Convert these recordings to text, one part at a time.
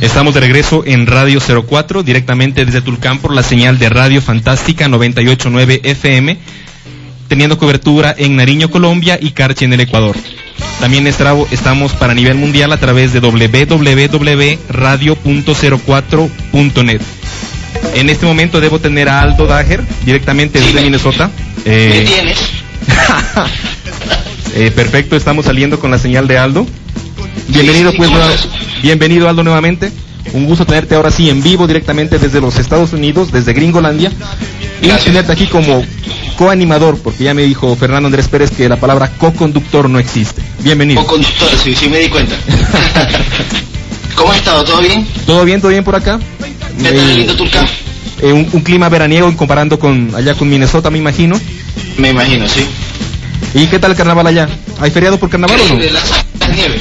Estamos de regreso en Radio 04, directamente desde Tulcán por la señal de Radio Fantástica 98.9 FM, teniendo cobertura en Nariño, Colombia y Carchi en el Ecuador. También estamos para nivel mundial a través de www.radio.04.net. En este momento debo tener a Aldo Dager, directamente desde Minnesota. ¿Me tienes? Perfecto, estamos saliendo con la señal de Aldo. Bienvenido, sí, pues, bienvenido Aldo nuevamente. Un gusto tenerte ahora sí en vivo directamente desde los Estados Unidos, desde Gringolandia. Y tenerte aquí como coanimador, porque ya me dijo Fernando Andrés Pérez que la palabra co-conductor no existe. Bienvenido. Co-conductor, sí me di cuenta. ¿Cómo has estado? ¿Todo bien? Todo bien por acá. ¿Qué tal el lindo Tulcán? Un clima veraniego comparando con allá con Minnesota, me imagino. Me imagino, sí. ¿Y qué tal el carnaval allá? ¿Hay feriado por carnaval o no? La nieve.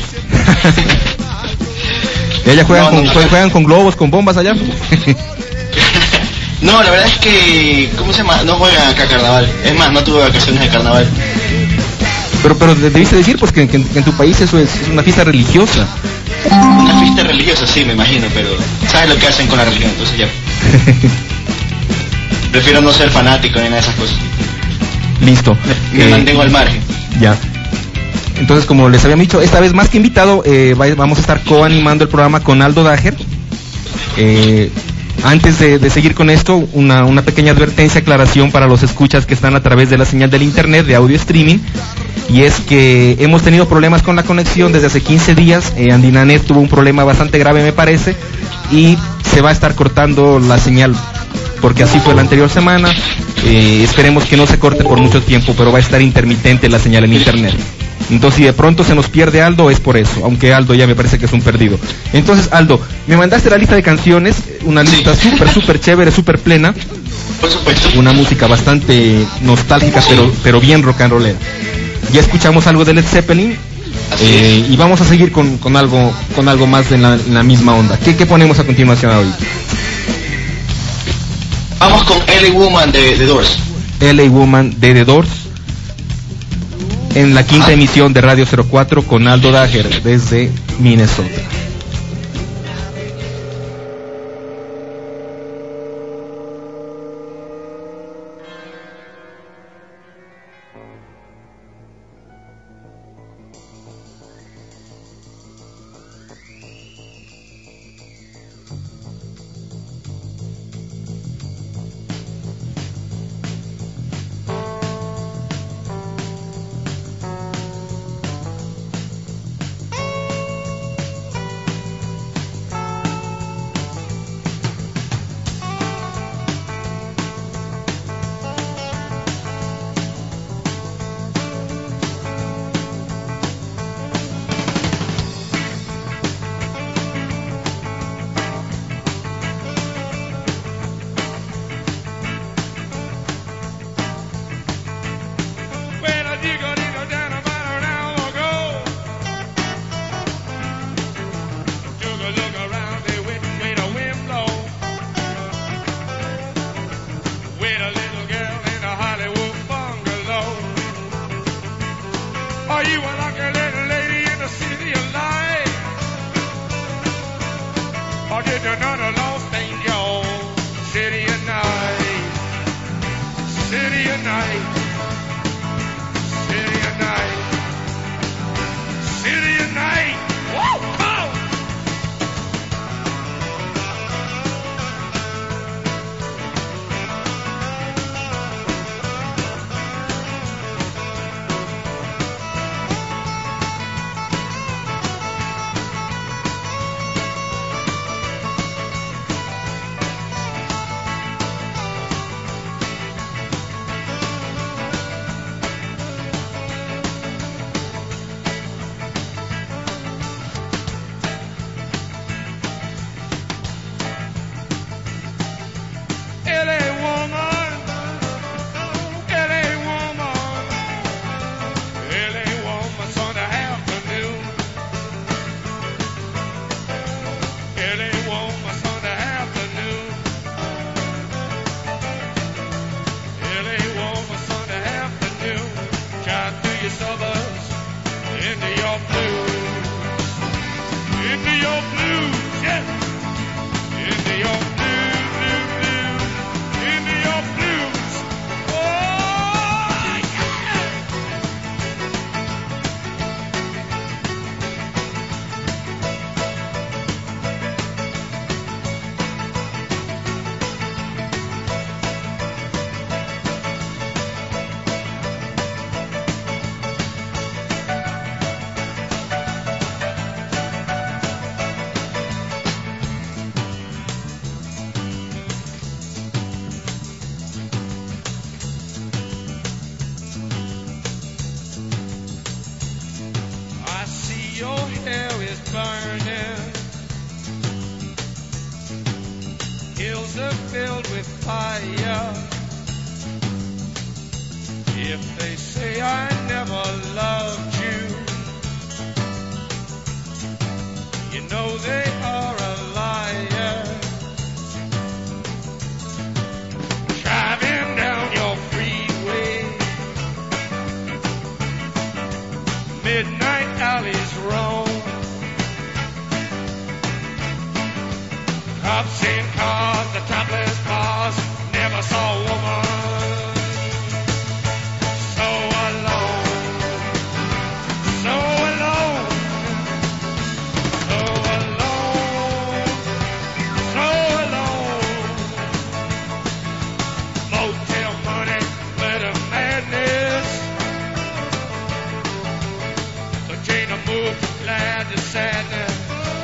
¿Y allá juegan con globos, con bombas allá? No, la verdad es que, ¿cómo se llama? No juegan acá carnaval. Es más, no tuve vacaciones de carnaval. Pero debiste decir pues que en tu país eso es una fiesta religiosa. Una fiesta religiosa, sí, me imagino, pero ¿sabes lo que hacen con la religión? Entonces ya. Prefiero no ser fanático ni nada de esas cosas. Listo. Me mantengo al margen. Ya. Entonces, como les había dicho, esta vez más que invitado, vamos a estar coanimando el programa con Aldo Dager. Antes de seguir con esto, una pequeña advertencia, aclaración para los escuchas que están a través de la señal del internet de audio streaming, y es que hemos tenido problemas con la conexión desde hace 15 días. Andinanet tuvo un problema bastante grave, me parece, y se va a estar cortando la señal, porque así fue la anterior semana. Esperemos que no se corte por mucho tiempo, pero va a estar intermitente la señal en internet. Entonces, si de pronto se nos pierde Aldo, es por eso, aunque Aldo ya me parece que es un perdido. Entonces, Aldo, me mandaste la lista de canciones, una lista súper chévere, súper plena. Por supuesto. Una música bastante nostálgica, pero bien rock and rollera. Ya escuchamos algo de Led Zeppelin, y vamos a seguir con algo más en la misma onda. ¿Qué ponemos a continuación hoy? Vamos con LA Woman de The Doors. LA Woman de The Doors, en la quinta emisión de Radio 04 con Aldo Dager desde Minnesota. Into your blues, yeah. hearts are filled with fire. If they say I never loved you, you know they are a liar. Driving down your freeway, midnight alleys roam, cops in cars, the topless bars, never saw a woman so alone, so alone, so alone, so alone. Motel money, glitter madness, so change the move from glad to sadness.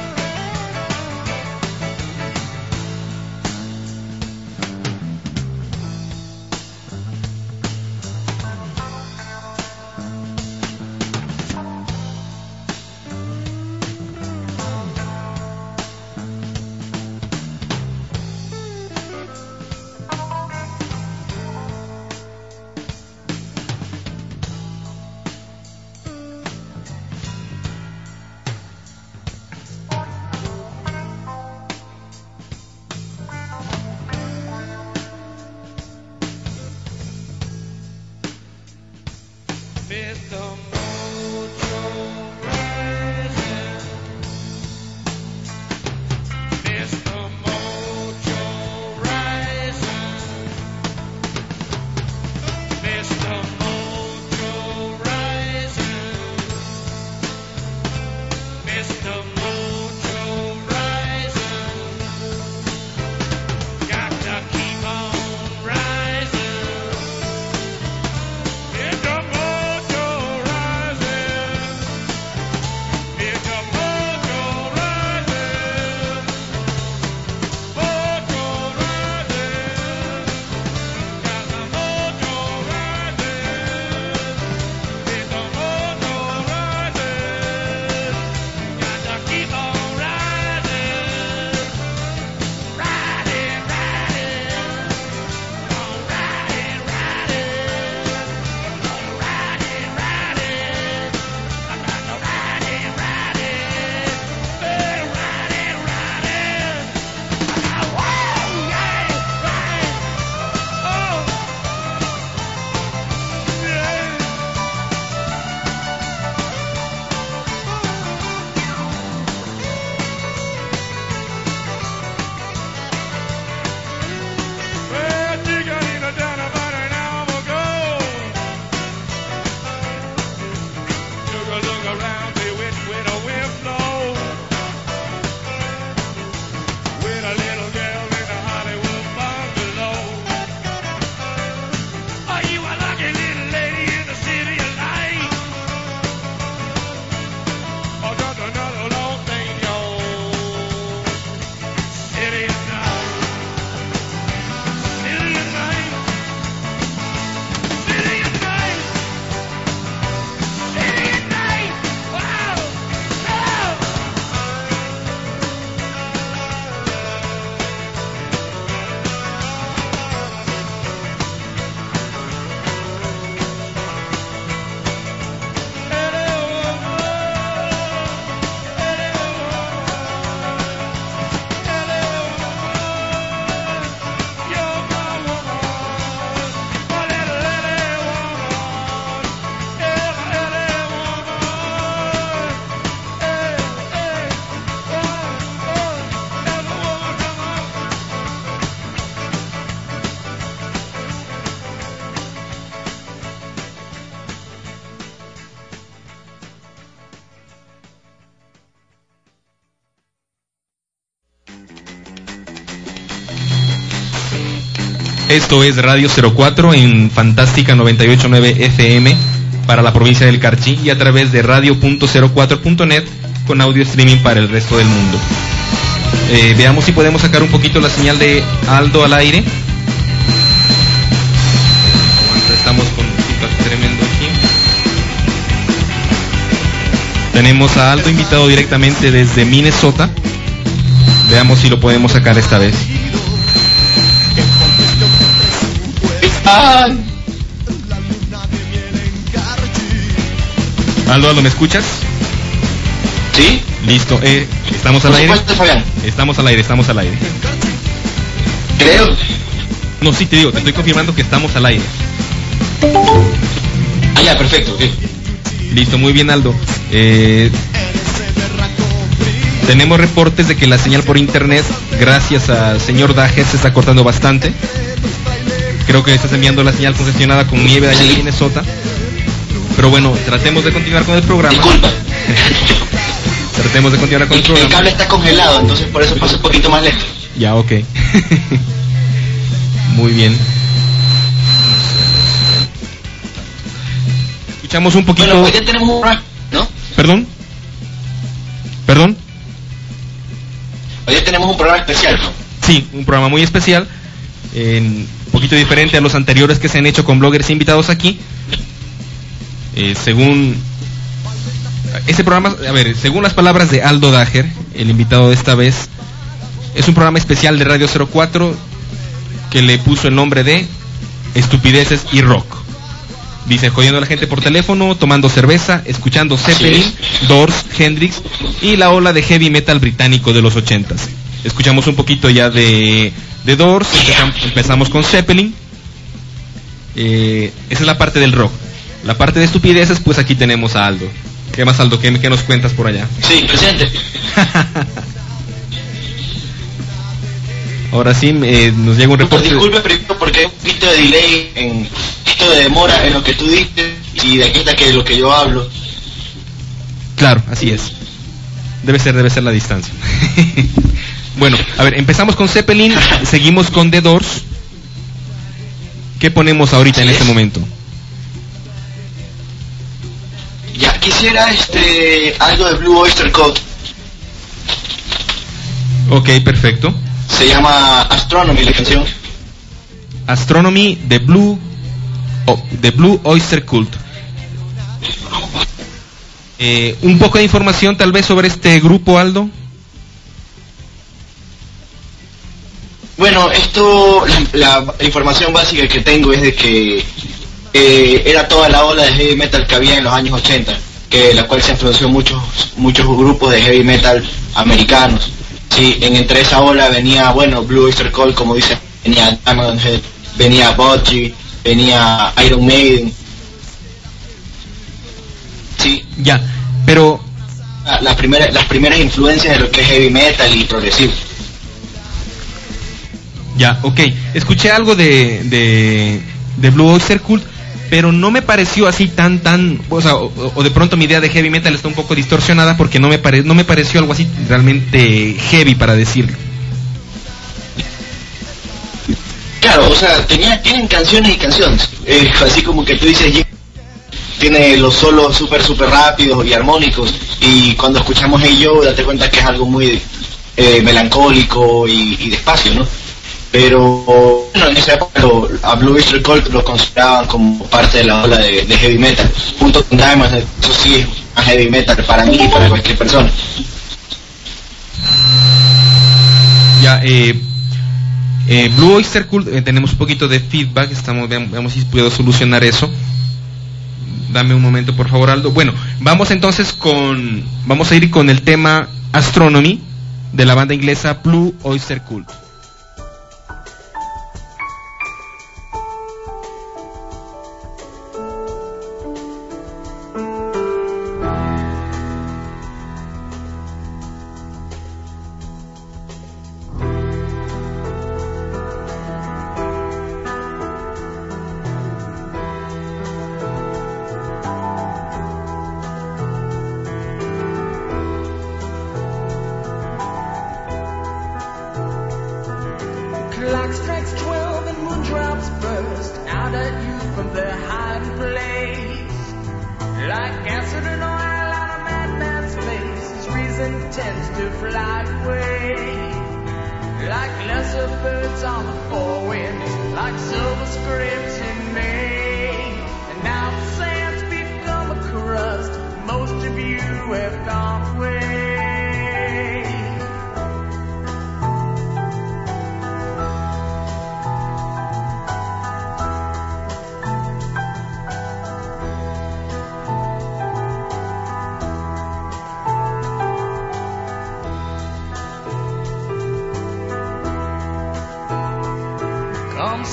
Esto es Radio 04 en Fantástica 98.9 FM para la provincia del Carchi y a través de radio.04.net con audio streaming para el resto del mundo. Veamos si podemos sacar un poquito la señal de Aldo al aire. Estamos con un feedback tremendo aquí. Tenemos a Aldo invitado directamente desde Minnesota. Veamos si lo podemos sacar esta vez. Ay. Aldo, ¿me escuchas? ¿Sí? Listo, ¿estamos al Por aire? supuesto, Fabián. Estamos al aire. Creo. No, sí, te estoy confirmando que estamos al aire. Ah, ya, perfecto. Ok. Listo, muy bien, Aldo. Tenemos reportes de que la señal por internet, gracias al señor Dager, se está cortando bastante. Creo que estás enviando la señal congestionada con nieve allá en Minnesota. Pero bueno, tratemos de continuar con el programa. Disculpa. Tratemos de continuar con el El programa. cable está congelado, entonces por eso pasa un poquito más lejos. Ya, ok. Muy bien. Escuchamos un poquito... Bueno, hoy ya tenemos un programa, ¿no? ¿Perdón? Hoy ya tenemos un programa especial, ¿no? Sí, un programa muy especial, un poquito diferente a los anteriores que se han hecho con bloggers invitados aquí. Según ese programa, según las palabras de Aldo Dager, el invitado de esta vez, es un programa especial de Radio 04 que le puso el nombre de Estupideces y Rock. Dice, jodiendo a la gente por teléfono, tomando cerveza, escuchando Zeppelin, Doors, Hendrix y la ola de heavy metal británico de los 80s. Escuchamos un poquito ya de Doors, empezamos con Zeppelin. Esa es la parte del rock. La parte de estupideces, pues aquí tenemos a Aldo. ¿Qué más, Aldo? ¿Qué nos cuentas por allá? Sí, presente. Ahora sí, nos llega un reporte. Disculpe primero porque hay un poquito de delay, un poquito de demora en lo que tú dices y de aquí hasta que lo que yo hablo. Claro, así es. Debe ser la distancia. Bueno, a ver, empezamos con Zeppelin, seguimos con The Doors. ¿Qué ponemos ahorita en este momento? Ya quisiera algo de Blue Oyster Cult. Ok, perfecto. Se llama Astronomy la canción. Astronomy de Blue Oyster Cult. Un poco de información tal vez sobre este grupo, Aldo. Bueno, la información básica que tengo es de que era toda la ola de heavy metal que había en los años 80, la cual se influenció muchos grupos de heavy metal americanos. Sí, entre esa ola venía, Blue Oyster Cult, como dice, venía Diamond Head, venía Budgie, venía Iron Maiden. Sí. Ya, pero... Las primeras influencias de lo que es heavy metal y progresivo. Ya, ok. Escuché algo de Blue Oyster Cult, pero no me pareció así o de pronto mi idea de heavy metal está un poco distorsionada porque no me pareció algo así realmente heavy para decirlo. Claro, o sea, tienen canciones y canciones. Así como que tú dices, tiene los solos súper rápidos y armónicos, y cuando escuchamos Hey Joe date cuenta que es algo muy melancólico y despacio, ¿no? Pero en esa época a Blue Oyster Cult lo consideraban como parte de la ola de heavy metal, junto con Diamond. Eso sí es más heavy metal para mí y para cualquier persona. Ya, Blue Oyster Cult, tenemos un poquito de feedback, veamos si puedo solucionar eso. Dame un momento, por favor, Aldo. Bueno, vamos a ir con el tema Astronomy de la banda inglesa Blue Oyster Cult. Clock strikes 12 and moondrops burst out at you from their hiding place. Like acid and oil on a madman's face, his reason tends to fly away. Like lesser birds on the four winds, like silver scripts in May. And now the sand's become a crust, most of you have gone away.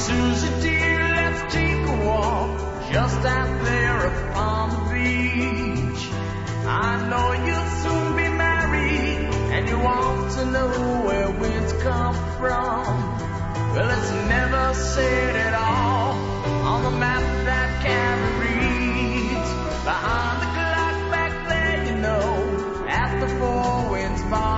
Susie dear, let's take a walk just out there upon the beach. I know you'll soon be married and you want to know where winds come from. Well, it's never said at all on the map that Cabot reads. Behind the clock back there, you know, at the Four Winds Bar.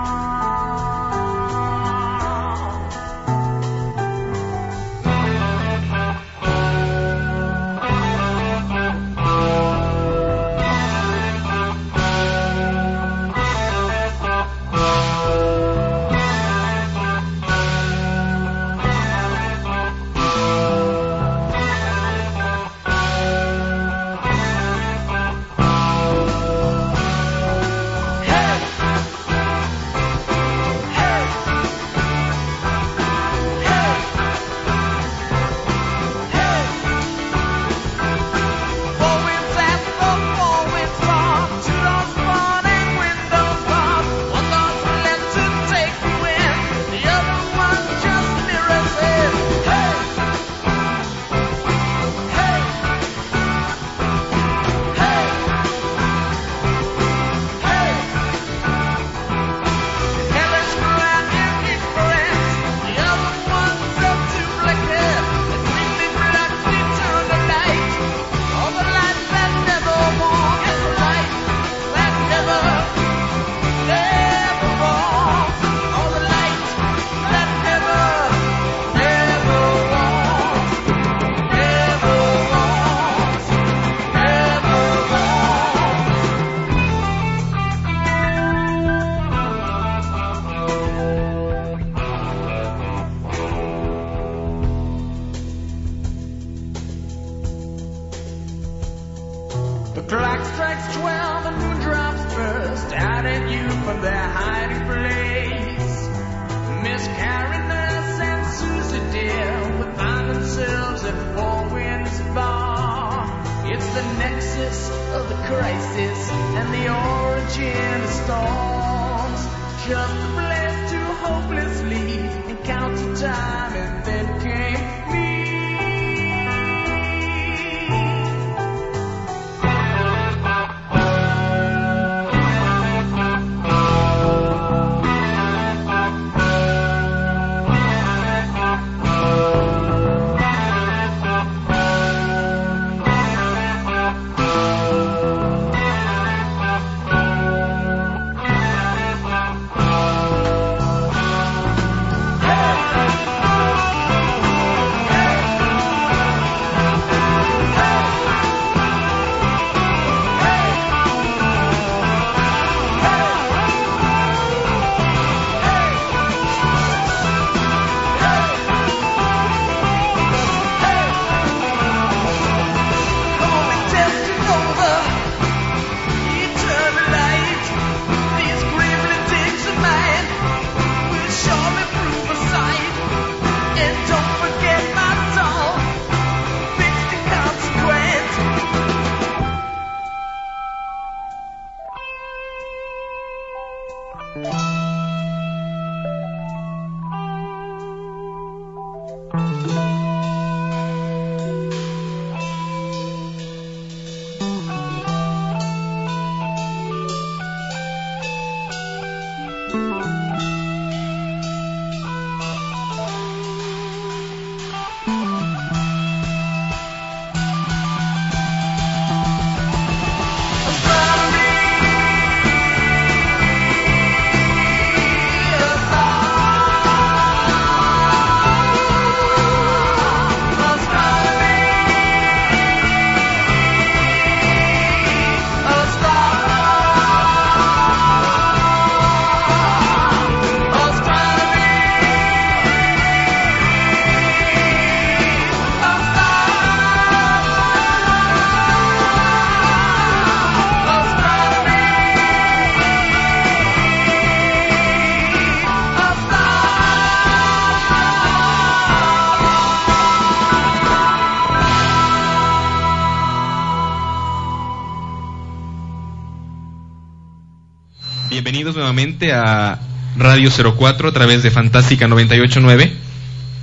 Bienvenidos nuevamente a Radio 04 a través de Fantástica 98.9.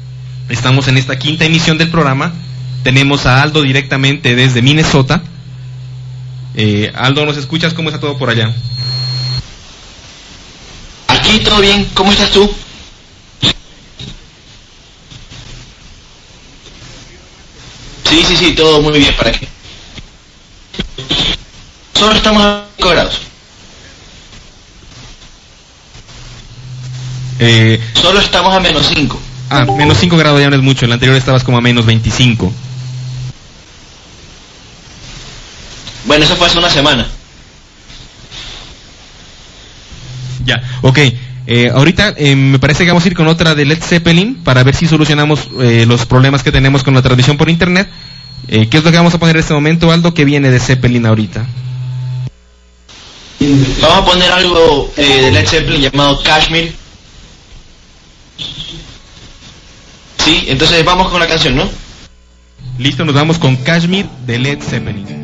Estamos en esta quinta emisión del programa. Tenemos a Aldo directamente desde Minnesota. Aldo, ¿nos escuchas? ¿Cómo está todo por allá? Aquí todo bien, ¿cómo estás tú? Sí, todo muy bien, ¿para qué? Solo estamos a 5 grados. Solo estamos a menos 5. Menos 5 grados ya no es mucho, el anterior estabas como a menos 25. Bueno, eso fue hace una semana. Ya, ok. Ahorita me parece que vamos a ir con otra de Led Zeppelin para ver si solucionamos los problemas que tenemos con la transmisión por internet. ¿Qué es lo que vamos a poner en este momento, Aldo? ¿Qué viene de Zeppelin ahorita? Vamos a poner algo de Led Zeppelin llamado Kashmir. Sí, entonces vamos con la canción, ¿no? Listo, nos vamos con Kashmir de Led Zeppelin.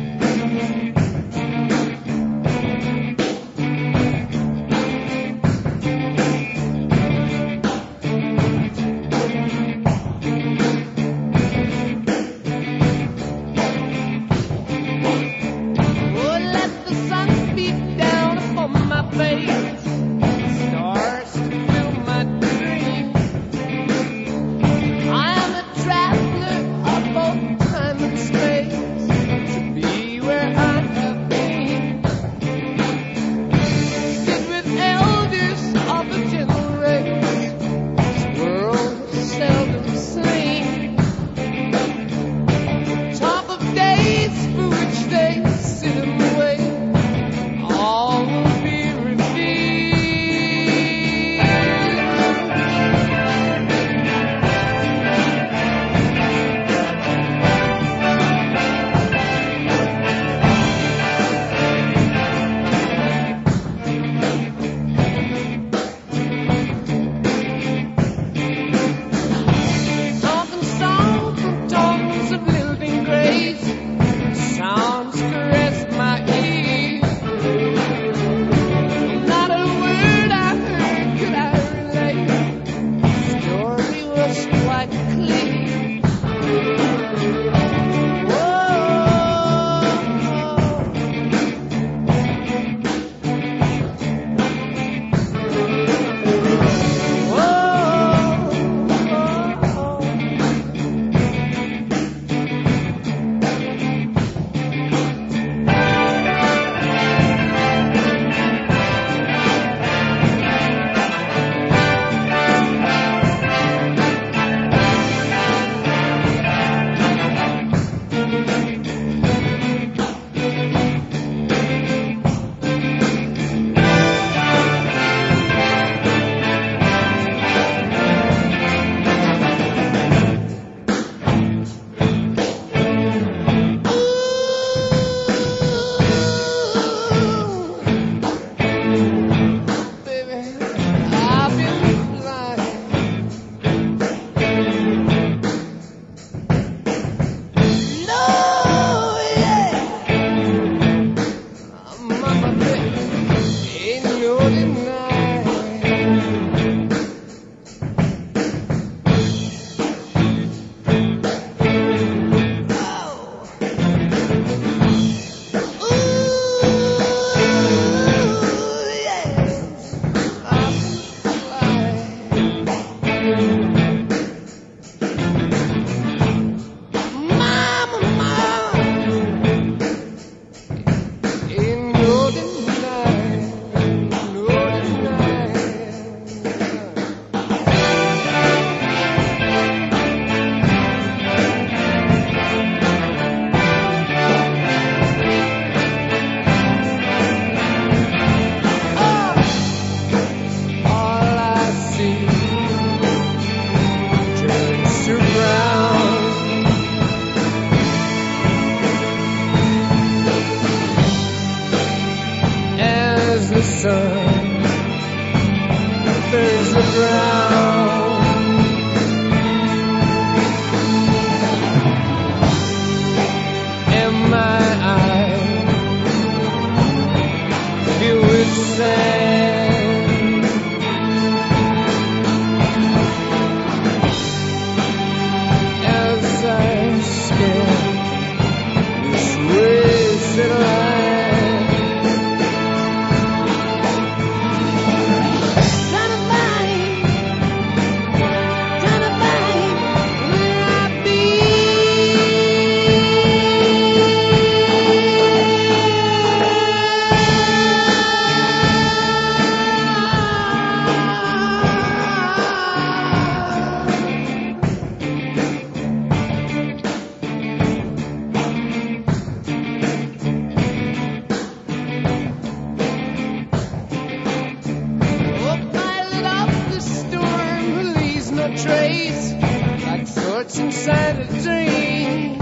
lost inside a dream.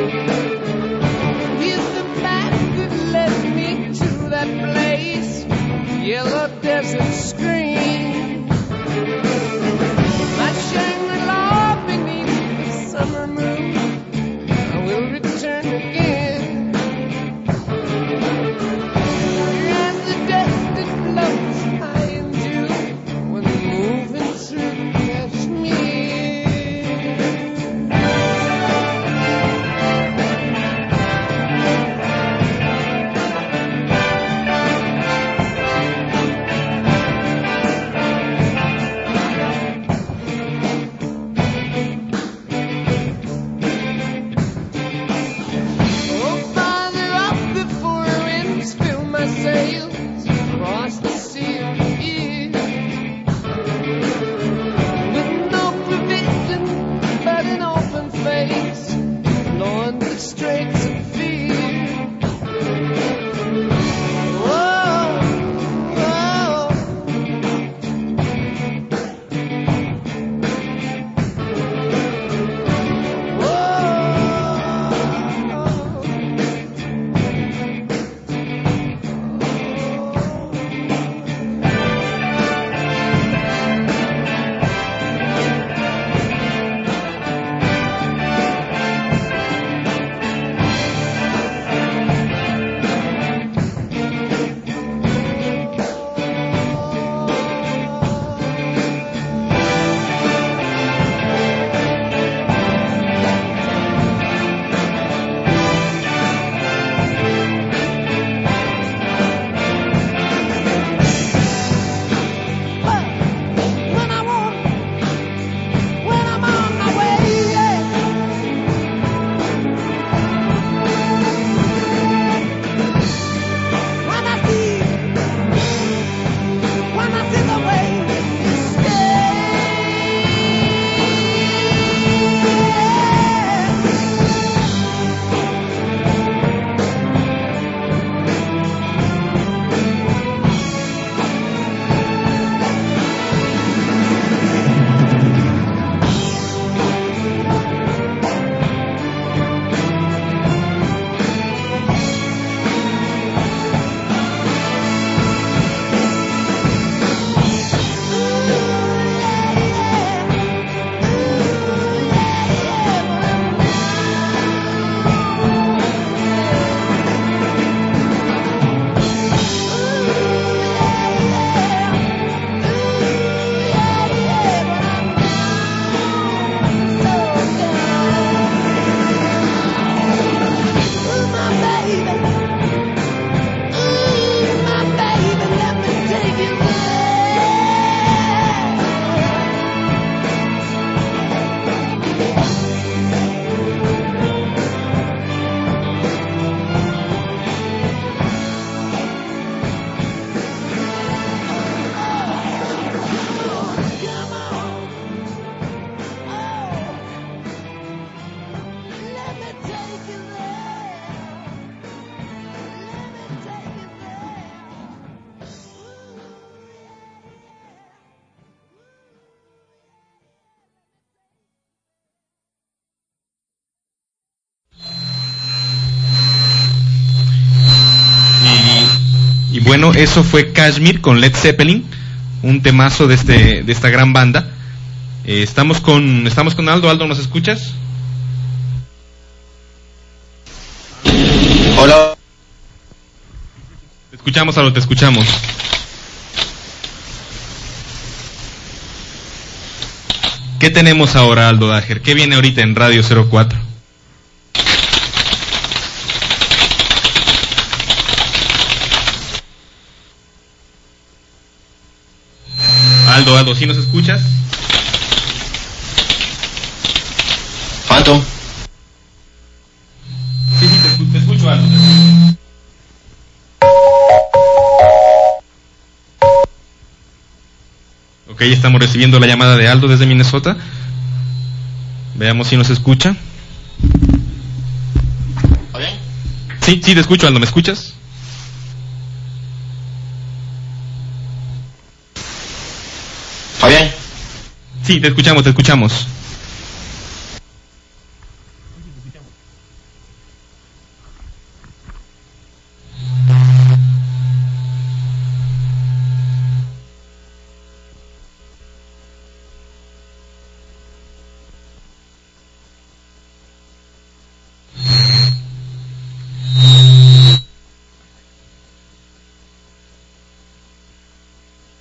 He's the path that led me to that place, yellow desert screen. My Shangri-La beneath the summer moon, I will return again. And the dust that floats high in June when moving through Kashmir. Oh, farther up before winds fill my sails across the sea of fear, with no provision but an open face, blowing the straits of fear. Whoa, whoa. When I'm on my way, yeah. When I see the way you Y bueno, eso fue Kashmir con Led Zeppelin, un temazo de esta gran banda. Estamos con Aldo. Aldo, ¿nos escuchas? Hola. Te escuchamos, Aldo, te escuchamos. ¿Qué tenemos ahora, Aldo Dager? ¿Qué viene ahorita en Radio 04? Aldo, ¿sí nos escuchas? Phantom. Sí, te escucho, Aldo. Ok, estamos recibiendo la llamada de Aldo desde Minnesota. Veamos si nos escucha. ¿Está bien? Sí, te escucho, Aldo, ¿me escuchas? ¿Está bien? Sí, te escuchamos.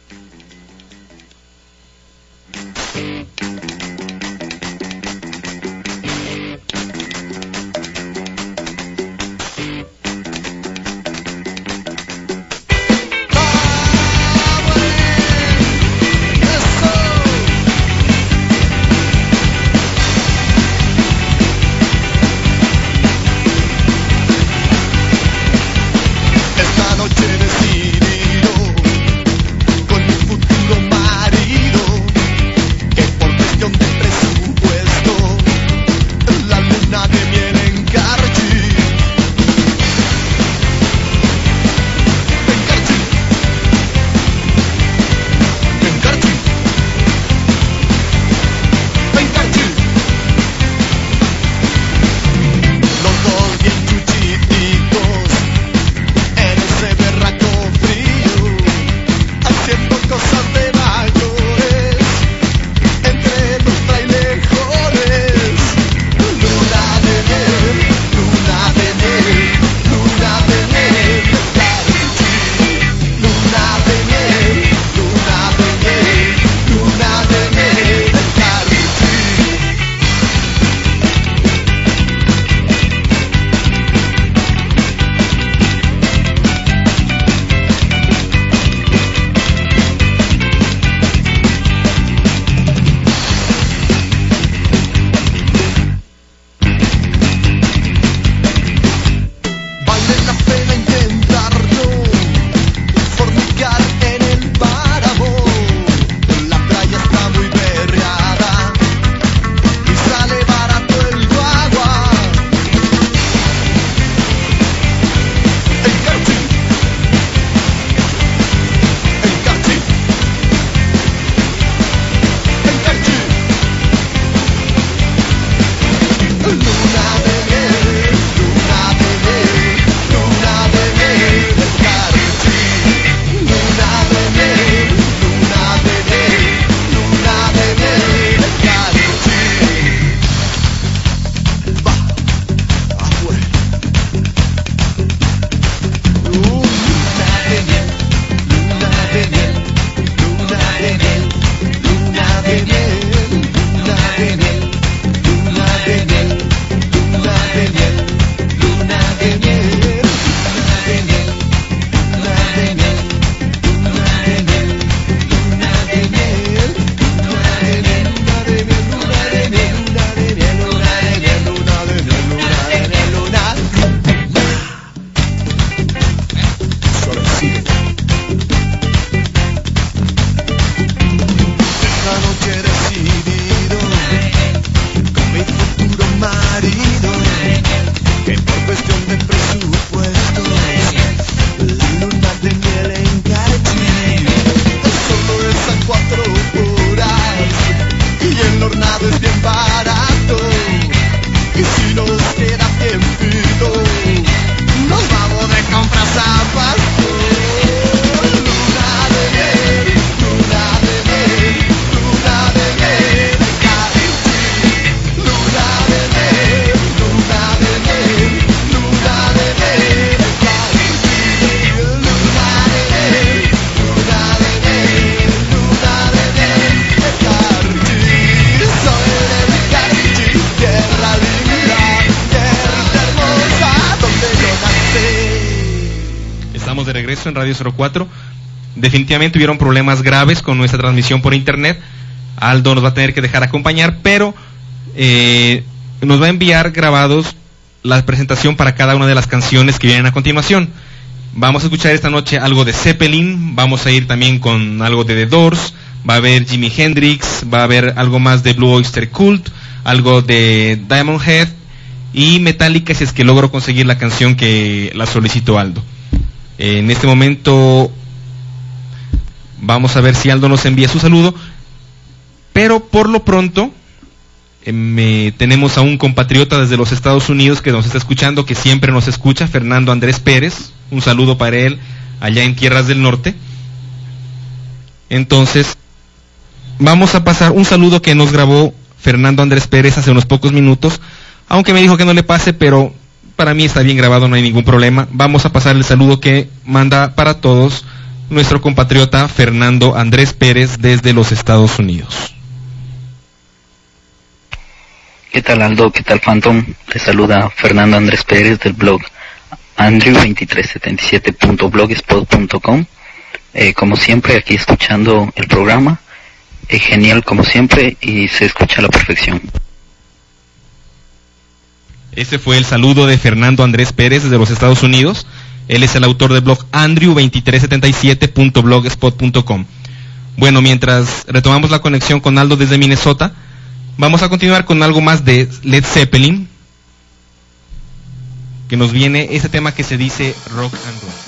En Radio 04. Definitivamente hubieron problemas graves con nuestra transmisión por internet. Aldo nos va a tener que dejar acompañar, pero nos va a enviar grabados la presentación para cada una de las canciones que vienen a continuación. Vamos a escuchar esta noche algo de Zeppelin, vamos a ir también con algo de The Doors, va a haber Jimi Hendrix, va a haber algo más de Blue Oyster Cult, algo de Diamond Head y Metallica, si es que logro conseguir la canción que la solicitó Aldo. En este momento vamos a ver si Aldo nos envía su saludo, pero por lo pronto tenemos a un compatriota desde los Estados Unidos que nos está escuchando, que siempre nos escucha, Fernando Andrés Pérez. Un saludo para él allá en Tierras del Norte. Entonces vamos a pasar un saludo que nos grabó Fernando Andrés Pérez hace unos pocos minutos, aunque me dijo que no le pase, pero para mí está bien grabado, no hay ningún problema. Vamos a pasar el saludo que manda para todos nuestro compatriota Fernando Andrés Pérez desde los Estados Unidos. ¿Qué tal, Aldo? ¿Qué tal, Phantom? Te saluda Fernando Andrés Pérez del blog andrew2377.blogspot.com. Como siempre, aquí escuchando el programa. Genial como siempre y se escucha a la perfección. Ese fue el saludo de Fernando Andrés Pérez desde los Estados Unidos. Él es el autor del blog andrew2377.blogspot.com. Bueno, mientras retomamos la conexión con Aldo desde Minnesota, vamos a continuar con algo más de Led Zeppelin, que nos viene ese tema que se dice rock and roll.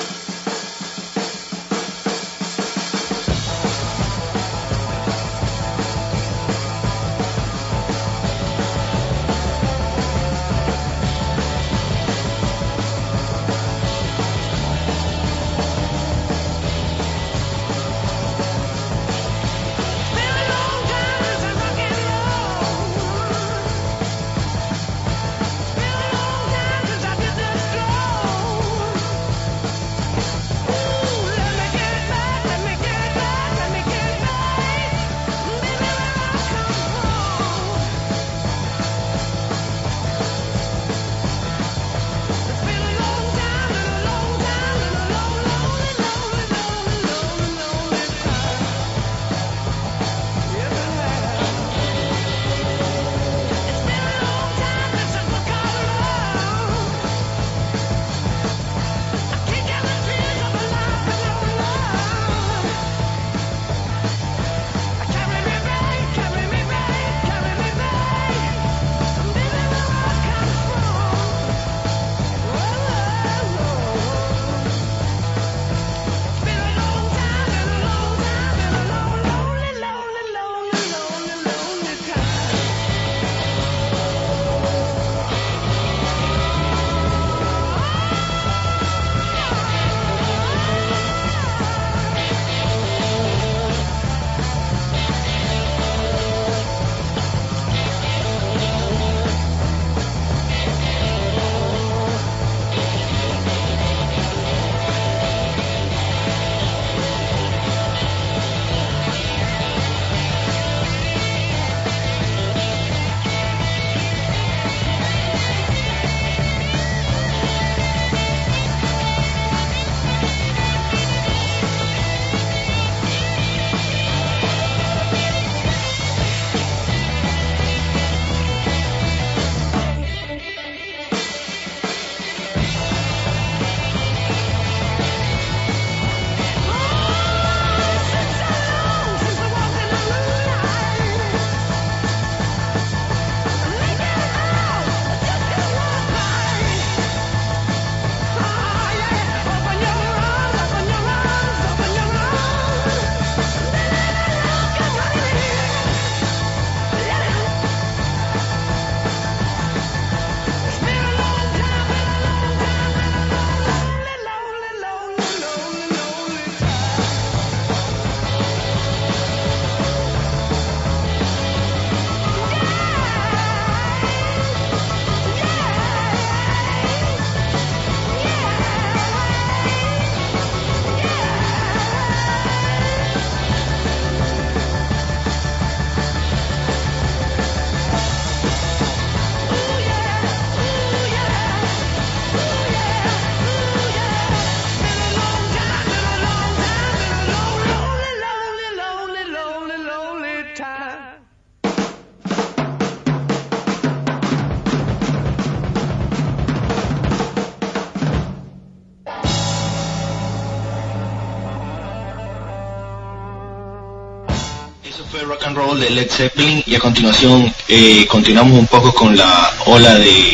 Rock and Roll de Led Zeppelin, y a continuación continuamos un poco con la ola de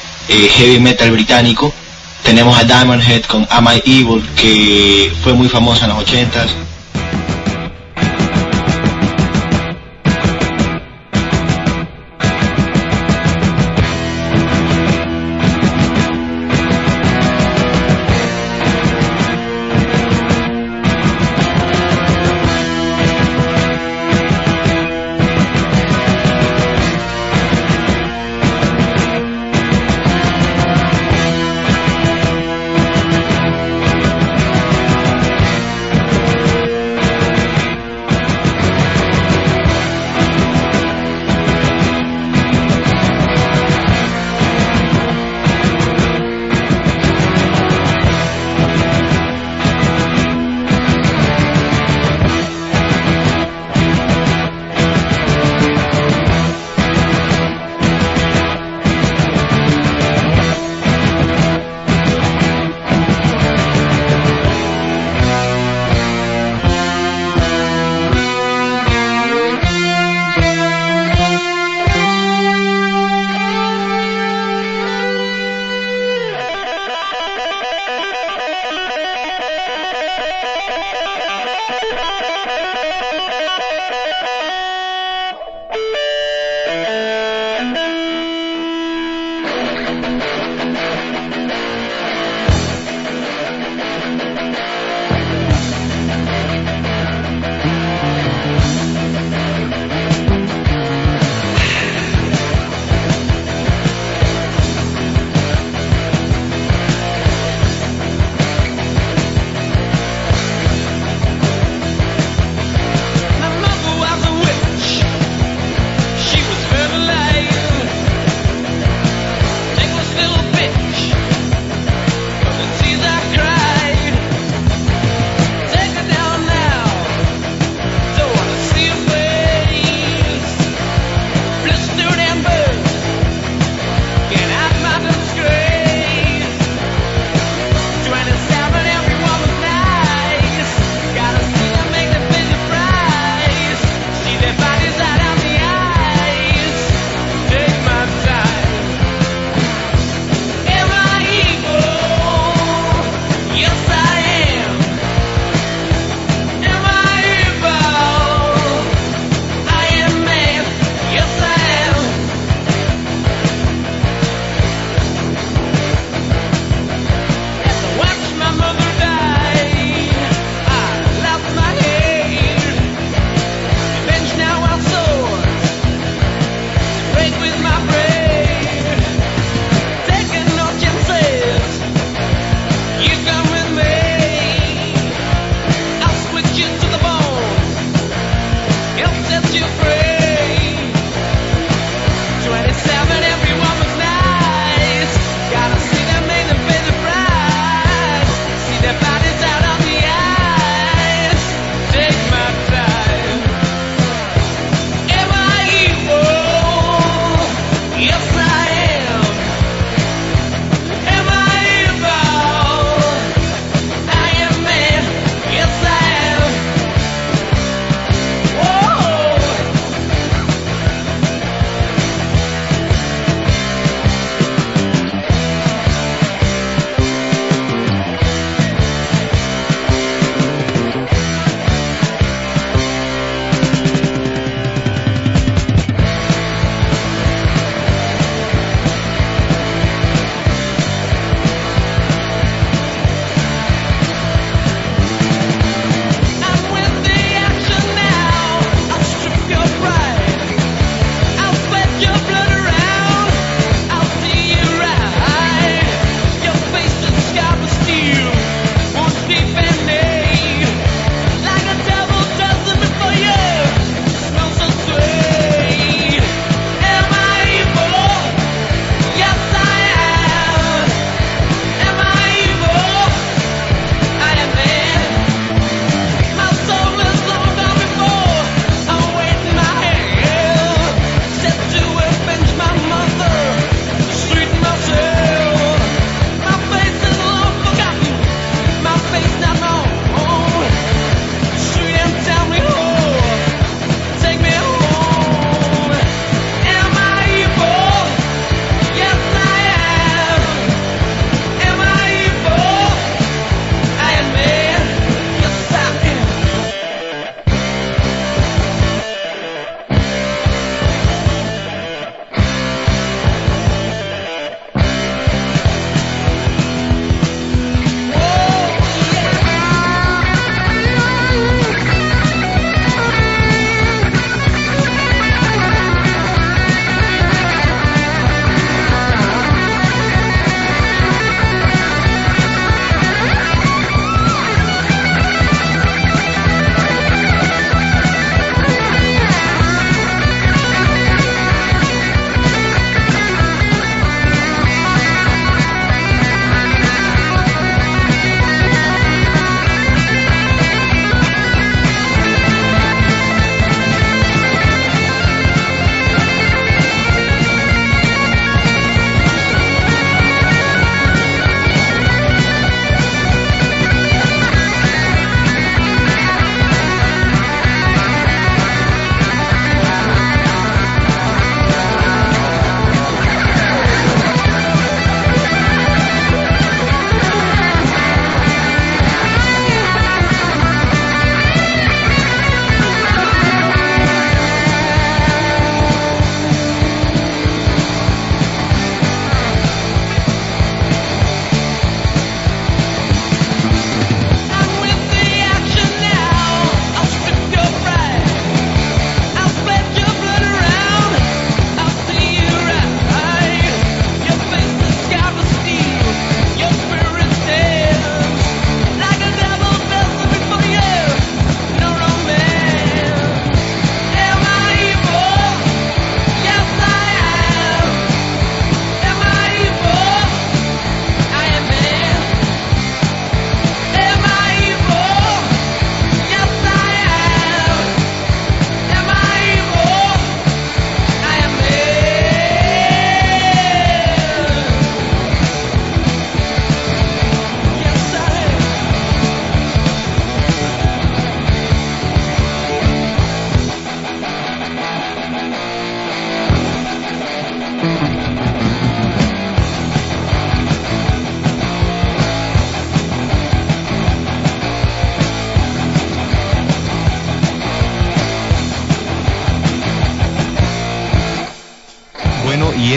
heavy metal británico. Tenemos a Diamond Head con Am I Evil, que fue muy famosa en los 80s.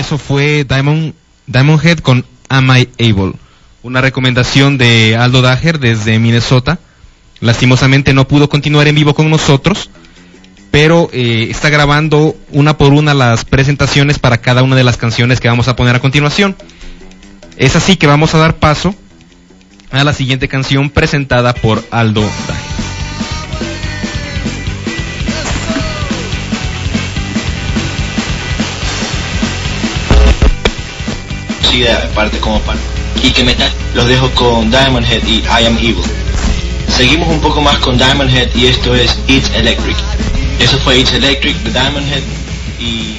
Eso fue Diamond Head con Am I Able, una recomendación de Aldo Dager desde Minnesota. Lastimosamente no pudo continuar en vivo con nosotros, pero está grabando una por una las presentaciones para cada una de las canciones que vamos a poner a continuación. Es así que vamos a dar paso a la siguiente canción presentada por Aldo Dager. Sí, de parte como parte. ¿Y qué metal? Los dejo con Diamond Head y I Am Evil. Seguimos un poco más con Diamond Head y esto es It's Electric. Eso fue It's Electric de Diamond Head y...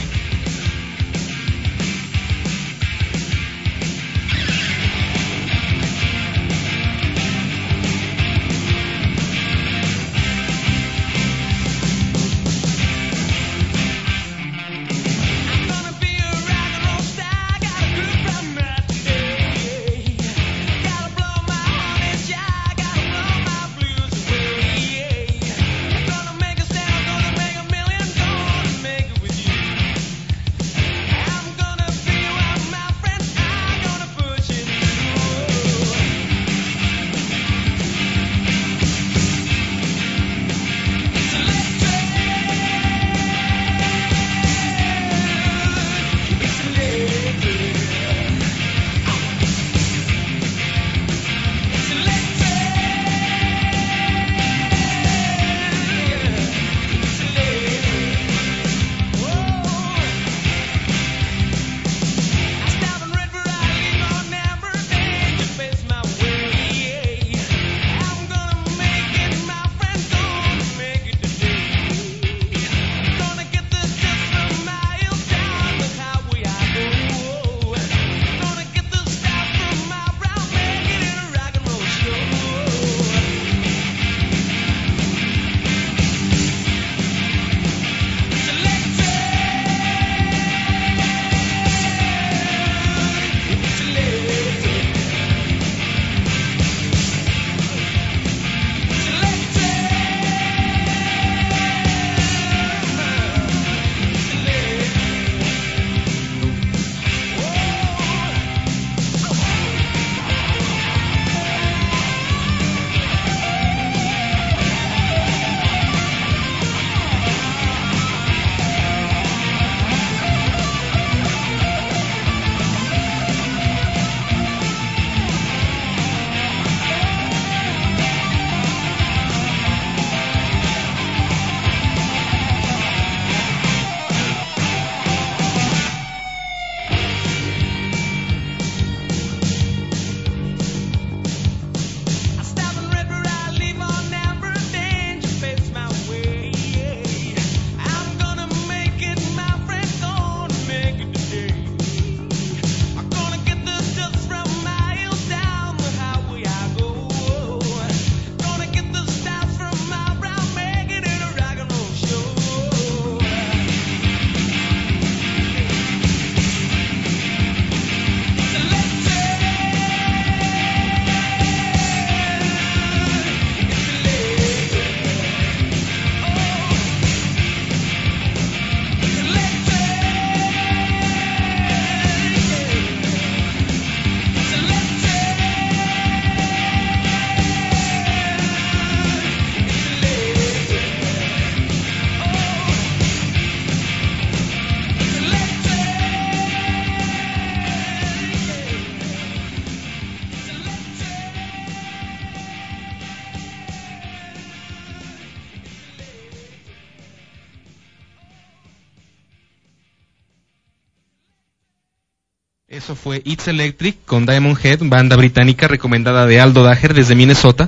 Eso fue It's Electric con Diamond Head, banda británica recomendada de Aldo Dager desde Minnesota.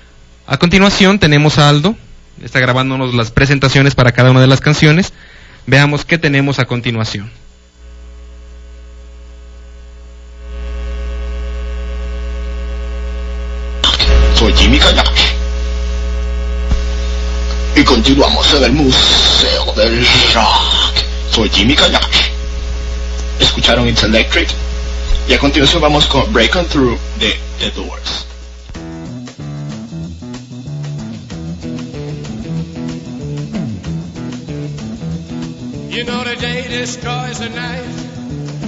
A continuación tenemos a Aldo, está grabándonos las presentaciones para cada una de las canciones. Veamos qué tenemos a continuación. Soy Jimmy Kayak y continuamos en el Museo del Rock. Soy Jimmy Kayak. Escucharon It's Electric y a continuación vamos con Break On Through de The Doors. You know the day destroys the night.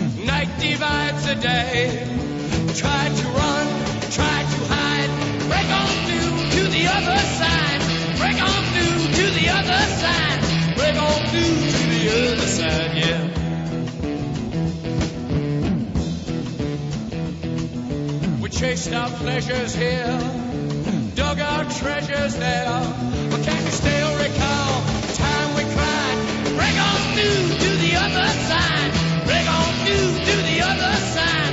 divides the day. Try to run, try to hide. Break on through to the other side. Break on through to the other side. Break on through to the other side, yeah. We chased our pleasures here, dug our treasures there. But can you still recall the time we cried? Break on through to the other side. Break on through to the other side.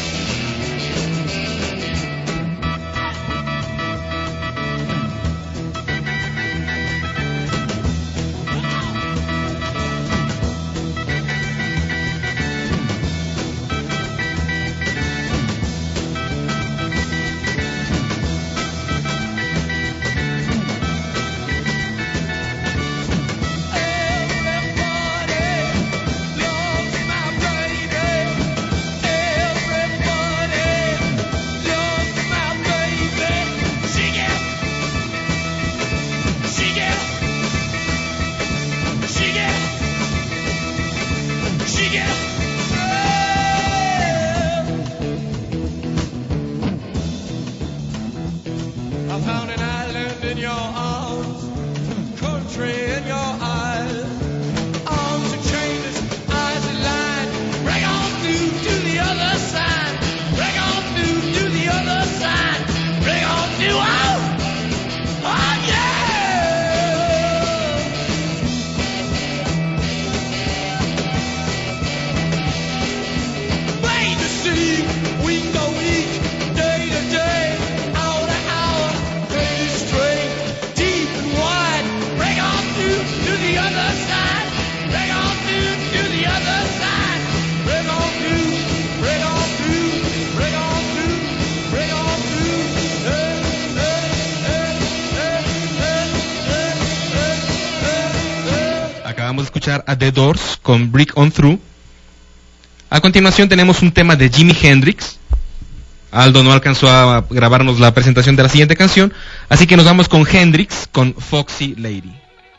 A The Doors con Break On Through. A continuación tenemos un tema de Jimi Hendrix. Aldo no alcanzó a grabarnos la presentación de la siguiente canción, así que nos vamos con Hendrix con Foxy Lady.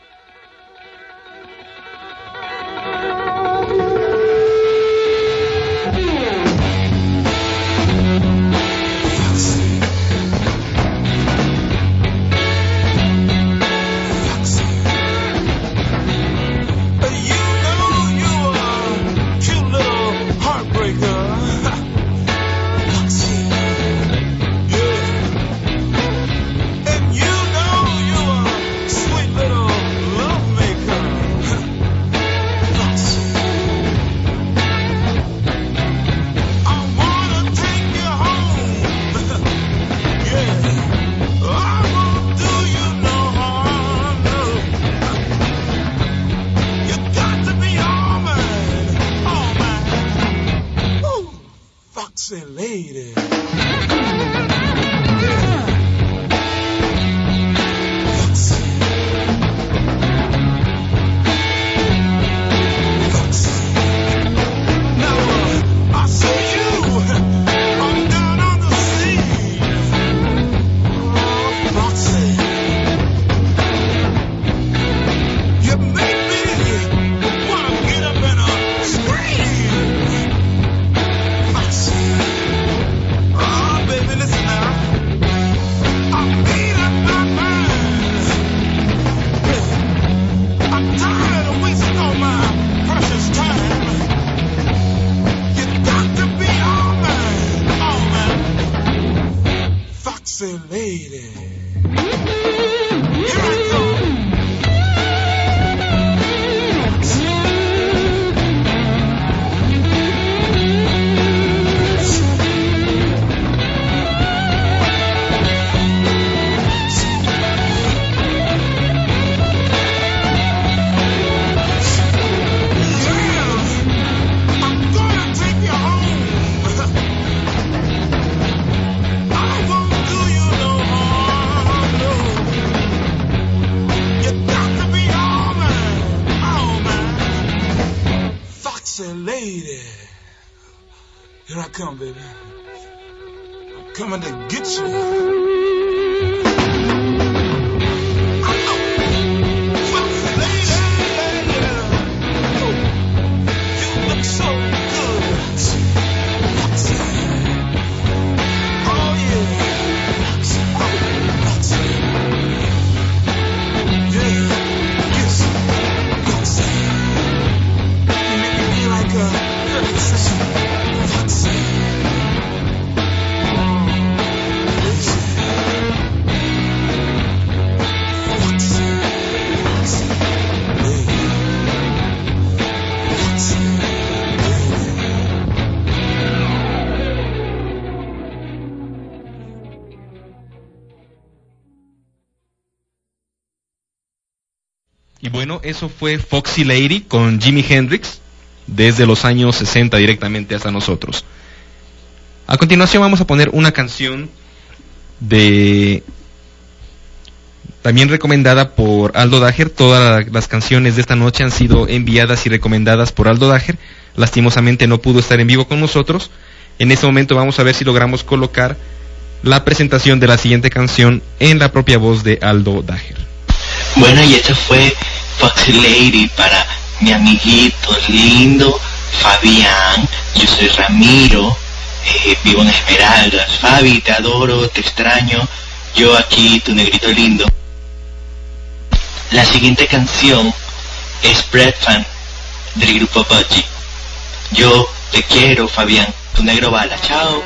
Come, baby. I'm coming to get you. You look so good. Y bueno, eso fue Foxy Lady con Jimi Hendrix, desde los años 60 directamente hasta nosotros. A continuación vamos a poner una canción también recomendada por Aldo Dager. Todas las canciones de esta noche han sido enviadas y recomendadas por Aldo Dager. Lastimosamente no pudo estar en vivo con nosotros. En este momento vamos a ver si logramos colocar la presentación de la siguiente canción en la propia voz de Aldo Dager. Bueno, y esto fue Foxy Lady para mi amiguito lindo Fabián. Yo soy Ramiro, vivo en Esmeraldas. Fabi, te adoro, te extraño. Yo aquí, tu negrito lindo. La siguiente canción es Bread Fan del grupo Budgie. Yo te quiero, Fabián, tu negro bala. Chao.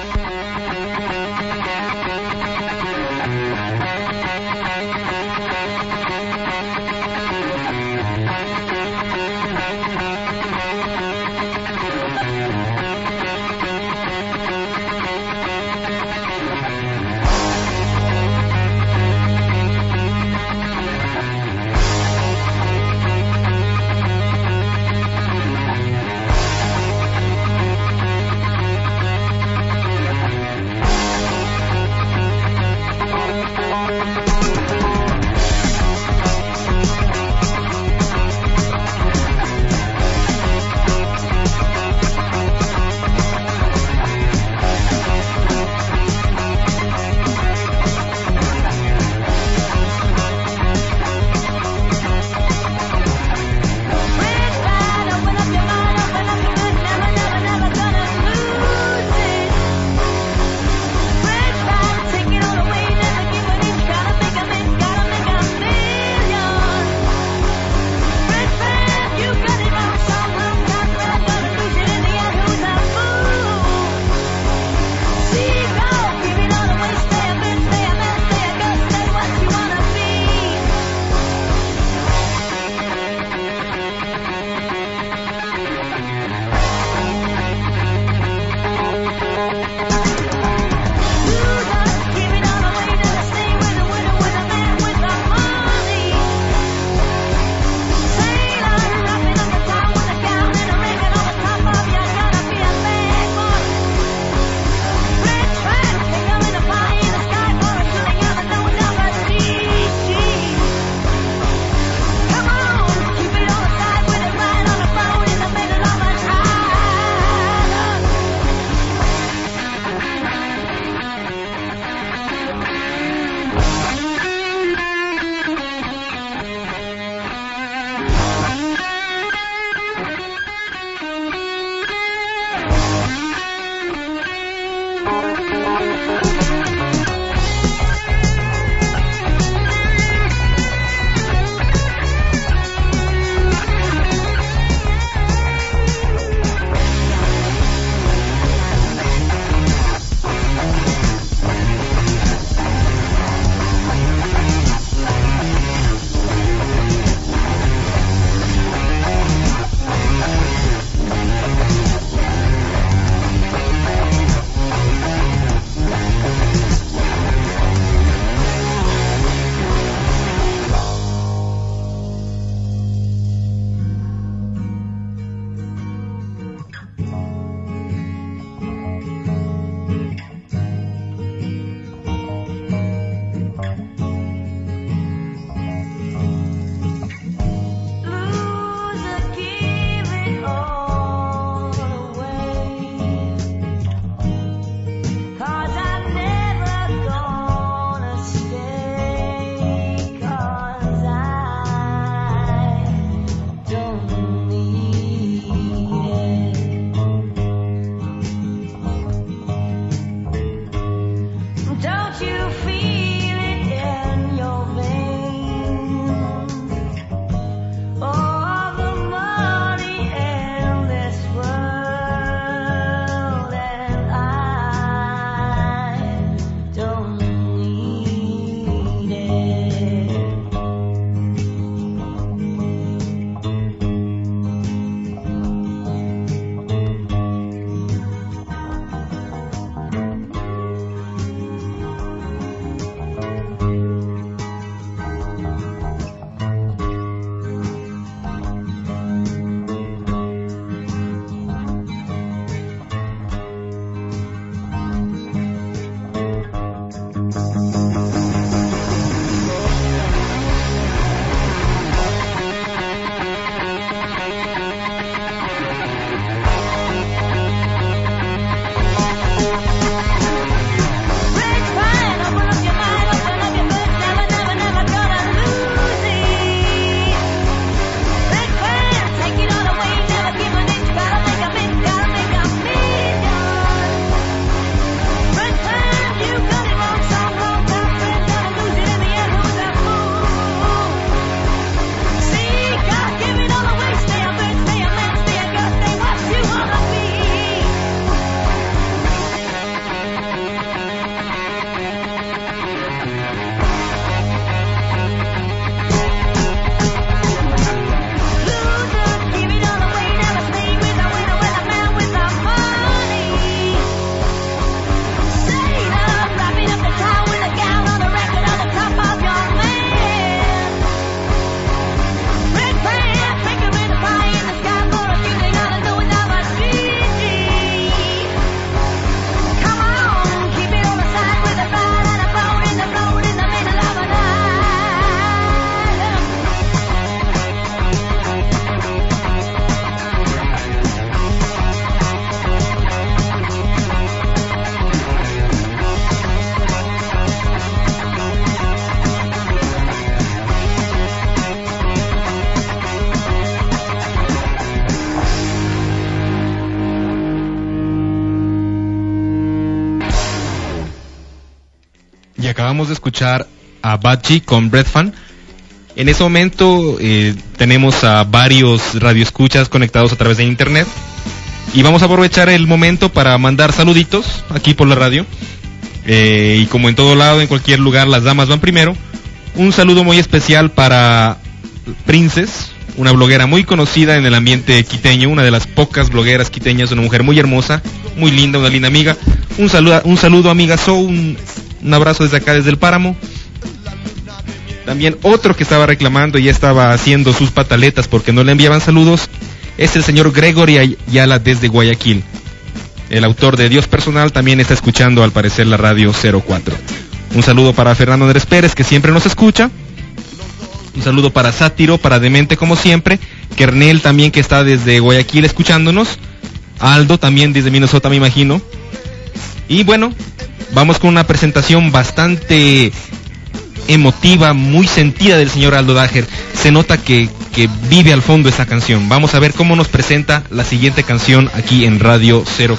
acabamos de escuchar a Badgie con Bread Fan. En ese momento tenemos a varios radioescuchas conectados a través de internet y vamos a aprovechar el momento para mandar saluditos aquí por la radio. Y como en todo lado, en cualquier lugar, las damas van primero. Un saludo muy especial para Princess, una bloguera muy conocida en el ambiente quiteño, una de las pocas blogueras quiteñas, una mujer muy hermosa, muy linda, una linda amiga. Un saludo amiga So, un abrazo desde acá, desde el Páramo. También otro que estaba reclamando y ya estaba haciendo sus pataletas porque no le enviaban saludos, es el señor Gregory Ayala desde Guayaquil. El autor de Dios Personal también está escuchando al parecer la radio 04. Un saludo para Fernando Andrés Pérez, que siempre nos escucha. Un saludo para Sátiro, para Demente como siempre. Kernel también, que está desde Guayaquil escuchándonos. Aldo también desde Minnesota, me imagino. Y bueno, vamos con una presentación bastante emotiva, muy sentida del señor Aldo Dager. Se nota que vive al fondo esa canción. Vamos a ver cómo nos presenta la siguiente canción aquí en Radio 04.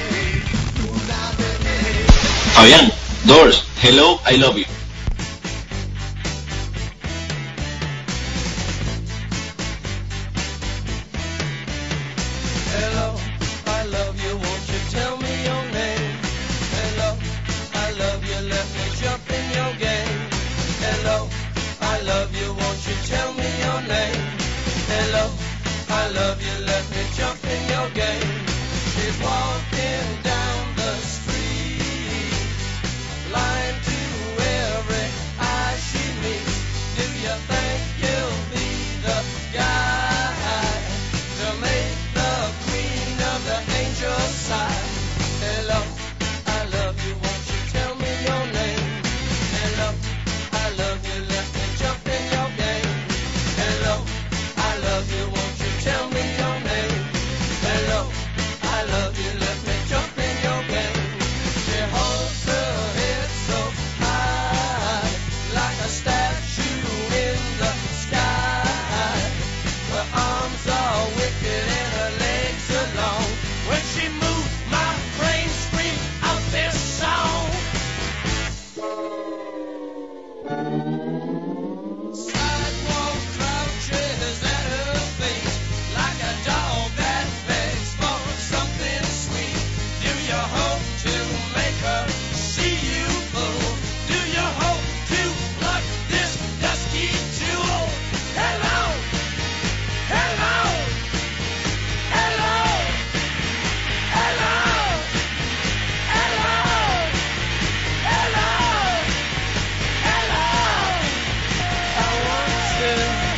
Fabián, Doors, Hello, I Love You. Hello, I love you, won't you tell me your name? Hello, I love you, let me jump in your game. Hello, I love you, won't you tell me your name? Hello, I love you, let me jump in your game. She's walking down the street, blind to every eye she meets. Do you think you'll be the guy to make the queen of the angels sigh? Hello, I love you, won't you tell me your name? Hello, I love you, let me jump in your game. Hello, I love you, won't you tell me your name? Hello, I love you, let me jump in your game. She holds her head so high, like a statue in the sky. Her arms are wicked and her legs are long. When she moves, my brain screams out this song. Sidewalk crouches at her feet, like a dog that begs for something sweet. Do you hope to make her see you full? Do you hope to pluck this dusky jewel? Hello, hello, hello, hello, hello, hello, hello. I want to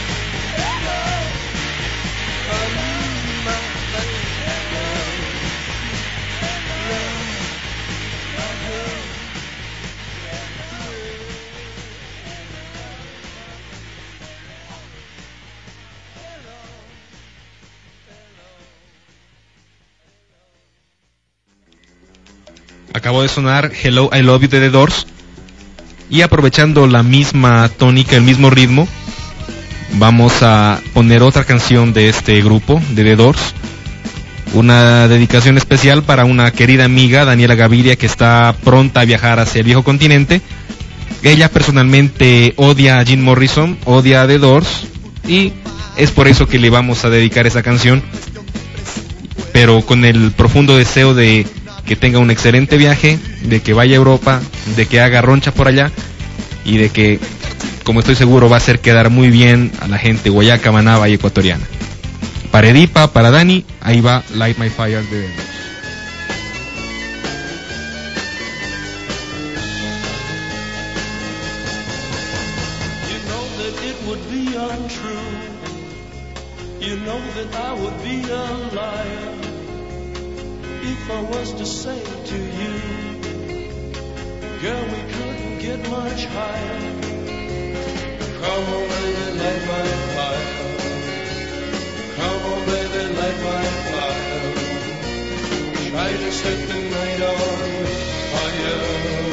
Acabó de sonar Hello, I Love You de The Doors. Y aprovechando la misma tónica, el mismo ritmo, vamos a poner otra canción de este grupo, de The Doors. Una dedicación especial para una querida amiga, Daniela Gaviria, que está pronta a viajar hacia el viejo continente. Ella personalmente odia a Jim Morrison, odia a The Doors, y es por eso que le vamos a dedicar esa canción, pero con el profundo deseo de que tenga un excelente viaje, de que vaya a Europa, de que haga roncha por allá, y de que, como estoy seguro, va a hacer quedar muy bien a la gente guayaca, manaba y ecuatoriana. Para Edipa, para Dani, ahí va Light My Fire de The Doors. You know that it would be untrue. You know that I would be a liar if I was to say to you, girl, we couldn't get much higher. Come on, baby, light my fire. Come on, baby, light my fire. Try to set the night on fire.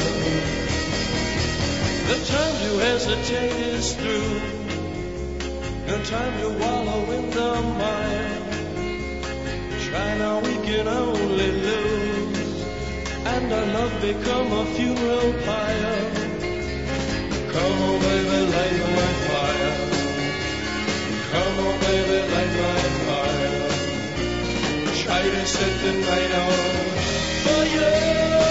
The time to hesitate is through. No time to wallow in the mire. Try now, we can only lose, and our love become a funeral pyre. Come on, baby, light my fire. Come on, baby, light my fire. Try to set the night on fire.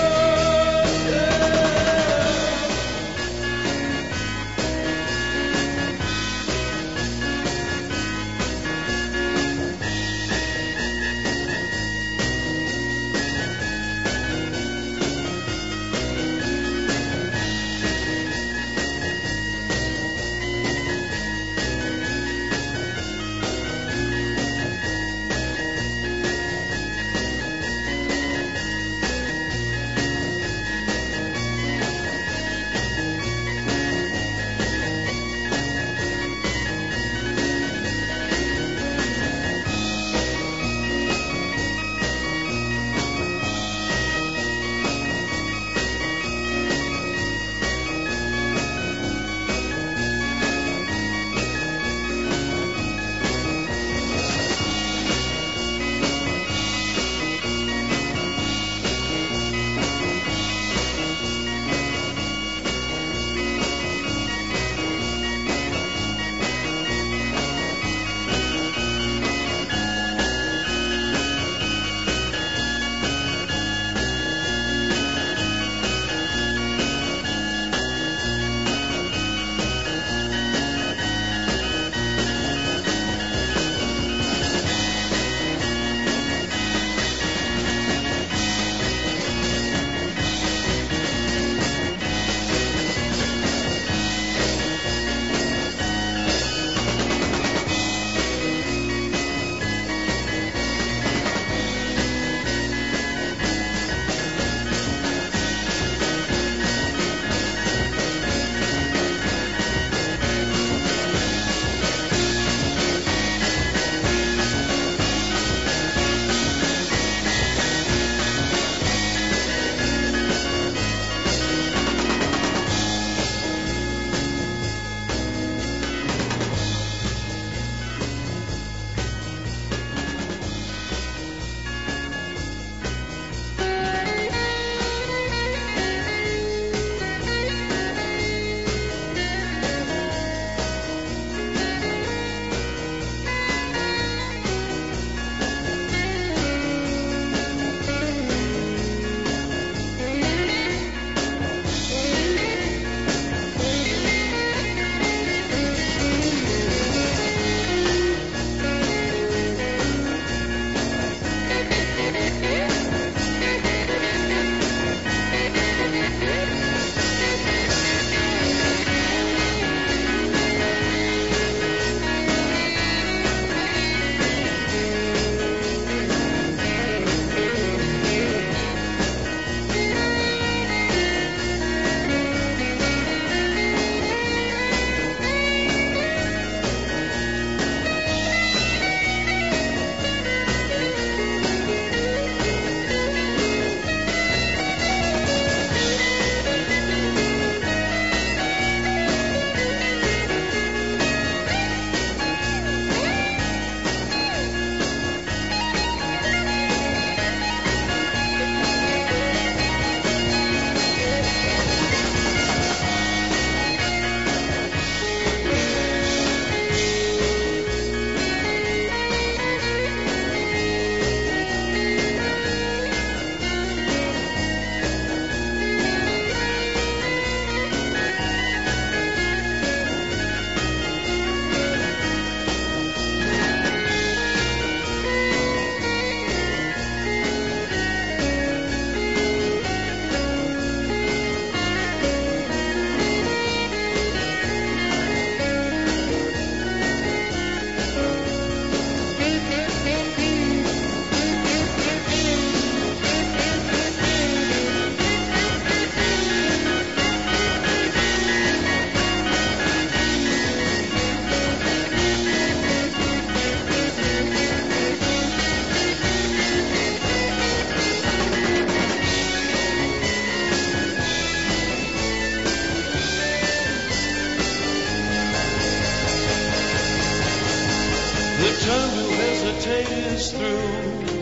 time to hesitate is through.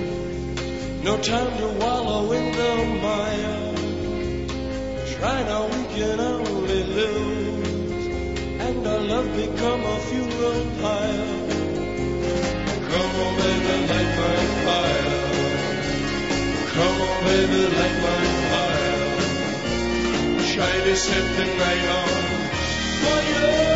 No time to wallow in the mire. Try now, we can only lose. and our love become a funeral pyre. Come on, baby, light my fire. Come on, baby, light my fire. Try to set the night on fire.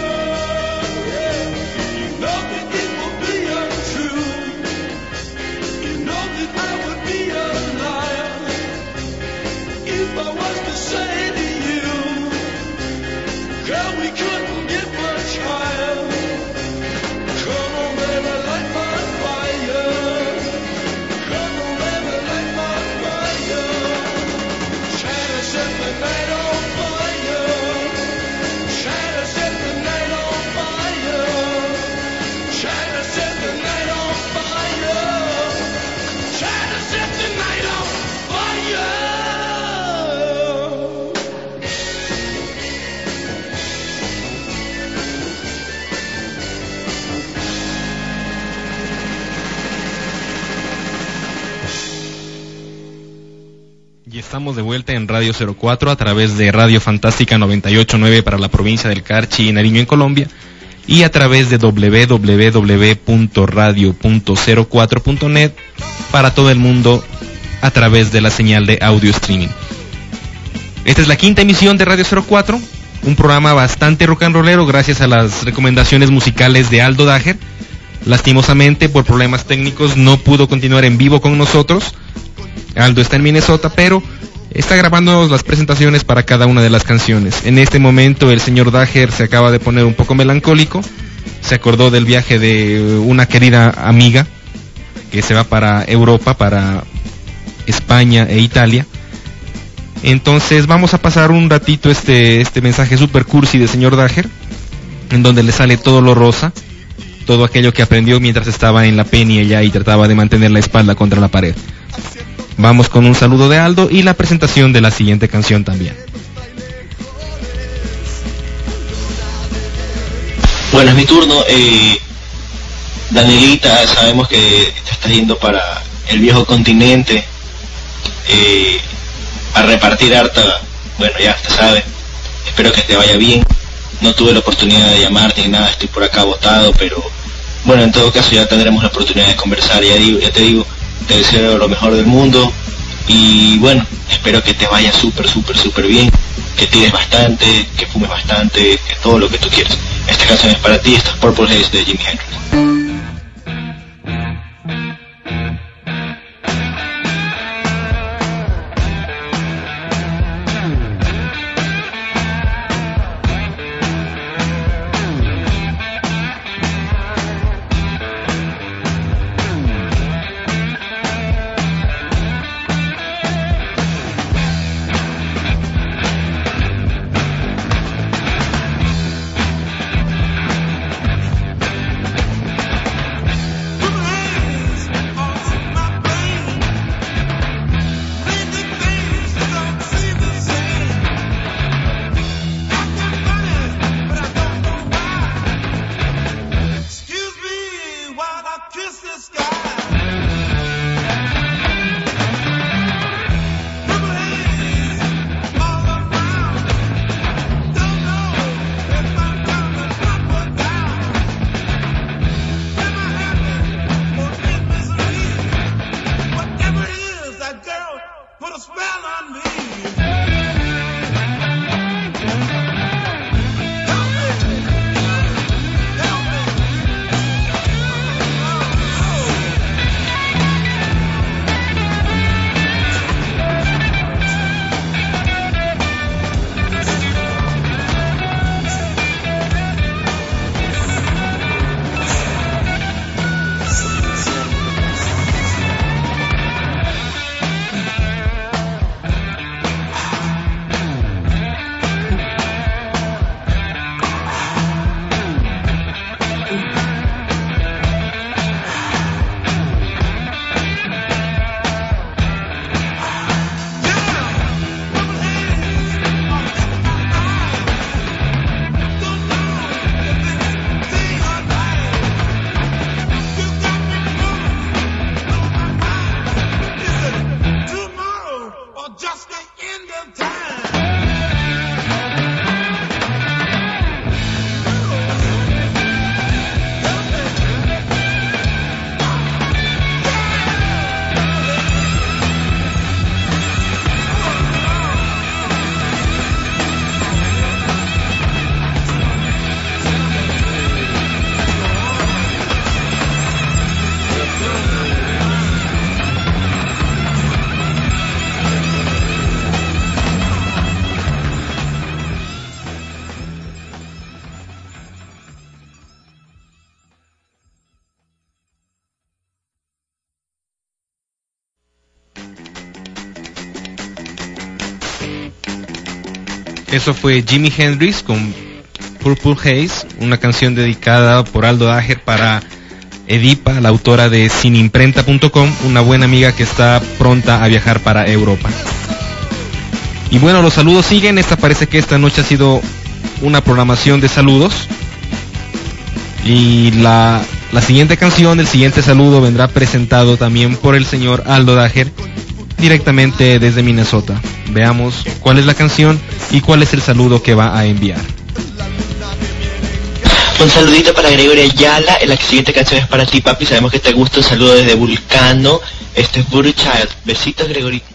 You know that it will be untrue. You know that I would be a liar if I was to say to you, girl, we couldn't get much higher. Come on, baby, light my fire. Come on, baby, light my fire. Try to set the night on fire. Try to set the night on fire. Try to set the night on fire. Try to set the night on fire. Y estamos de vuelta en Radio 04 a través de Radio Fantástica 98.9 para la provincia del Carchi y Nariño en Colombia y a través de www.radio.04.net para todo el mundo a través de la señal de audio streaming. Esta es la quinta emisión de Radio 04, un programa bastante rock and rollero gracias a las recomendaciones musicales de Aldo Dager. Lastimosamente por problemas técnicos no pudo continuar en vivo con nosotros. Aldo está en Minnesota, pero está grabando las presentaciones para cada una de las canciones. En este momento el señor Dager se acaba de poner un poco melancólico, se acordó del viaje de una querida amiga que se va para Europa, para España e Italia. Entonces vamos a pasar un ratito este mensaje super cursi del señor Dager, en donde le sale todo lo rosa, todo aquello que aprendió mientras estaba en la peña ya y trataba de mantener la espalda contra la pared. Vamos con un saludo de Aldo y la presentación de la siguiente canción también. Bueno, es mi turno. Danielita, sabemos que te estás yendo para el viejo continente a repartir harta. Bueno, ya te sabes. Espero que te vaya bien. No tuve la oportunidad de llamarte ni nada, estoy por acá botado, pero bueno, en todo caso ya tendremos la oportunidad de conversar. Ya te digo, te deseo lo mejor del mundo y bueno, espero que te vaya súper bien, que tires bastante, que fumes bastante, que todo lo que tú quieras. Esta canción es para ti, esta es Purple Haze de Jimi Hendrix. Eso fue Jimi Hendrix con Purple Haze, una canción dedicada por Aldo Dager para Edipa, la autora de Sinimprenta.com, una buena amiga que está pronta a viajar para Europa. Y bueno, los saludos siguen. Parece que esta noche ha sido una programación de saludos. Y la siguiente canción, el siguiente saludo vendrá presentado también por el señor Aldo Dager, directamente desde Minnesota. Veamos cuál es la canción y cuál es el saludo que va a enviar. Un saludito para Gregorio Ayala. La siguiente canción es para ti, papi. Sabemos que te gusta. Un saludo desde Vulcano. Este es Voodoo Child. Besitos, Gregorito.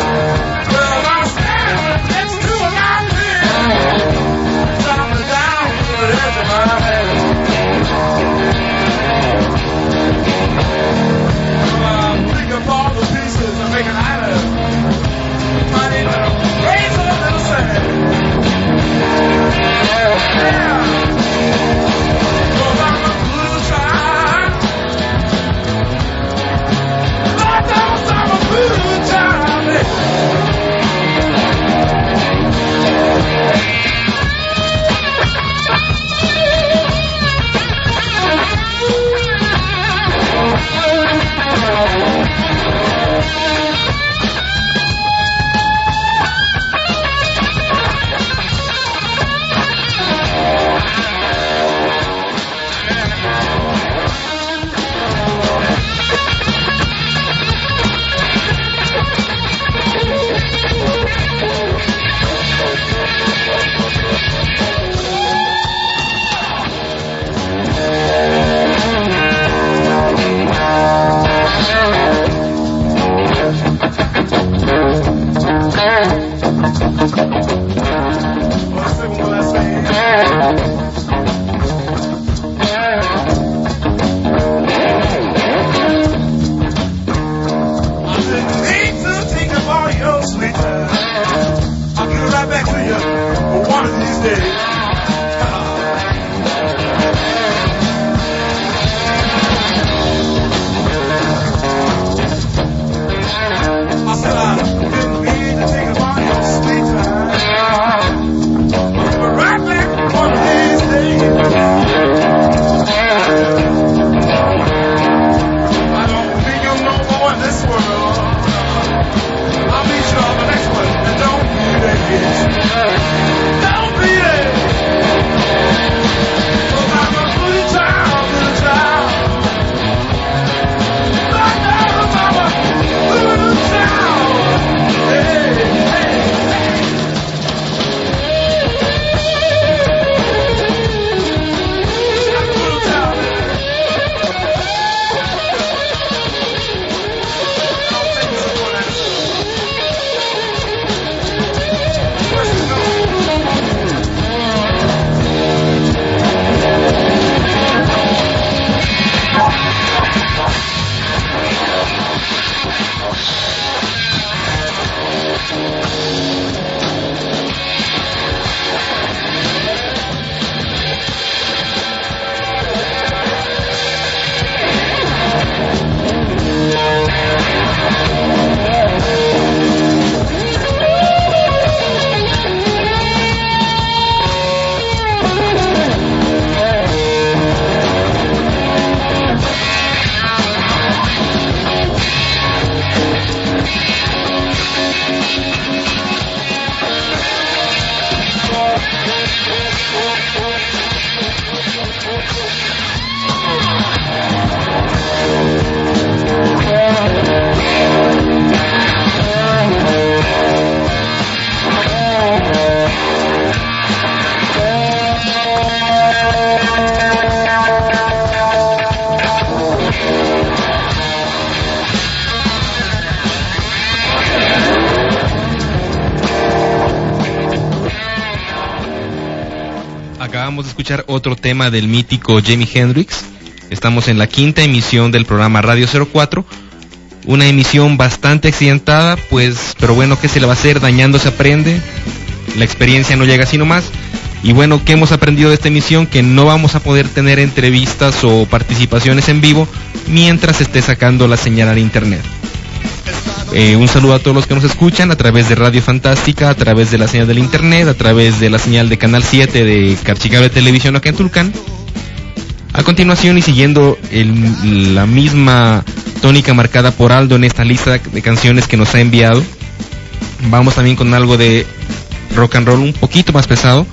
Down Acabamos de escuchar otro tema del mítico Jimi Hendrix. Estamos en la quinta emisión del programa Radio 04. Una emisión bastante accidentada, pues, pero bueno, ¿qué se le va a hacer? Dañando se aprende. La experiencia no llega así nomás. Y bueno, ¿qué hemos aprendido de esta emisión? Que no vamos a poder tener entrevistas o participaciones en vivo mientras se esté sacando la señal al internet. Un saludo a todos los que nos escuchan a través de Radio Fantástica, a través de la señal del internet, a través de la señal de Canal 7 de Carchicable Televisión acá en Tulcán. A continuación, y siguiendo la misma tónica marcada por Aldo en esta lista de canciones que nos ha enviado, vamos también con algo de rock and roll un poquito más pesado.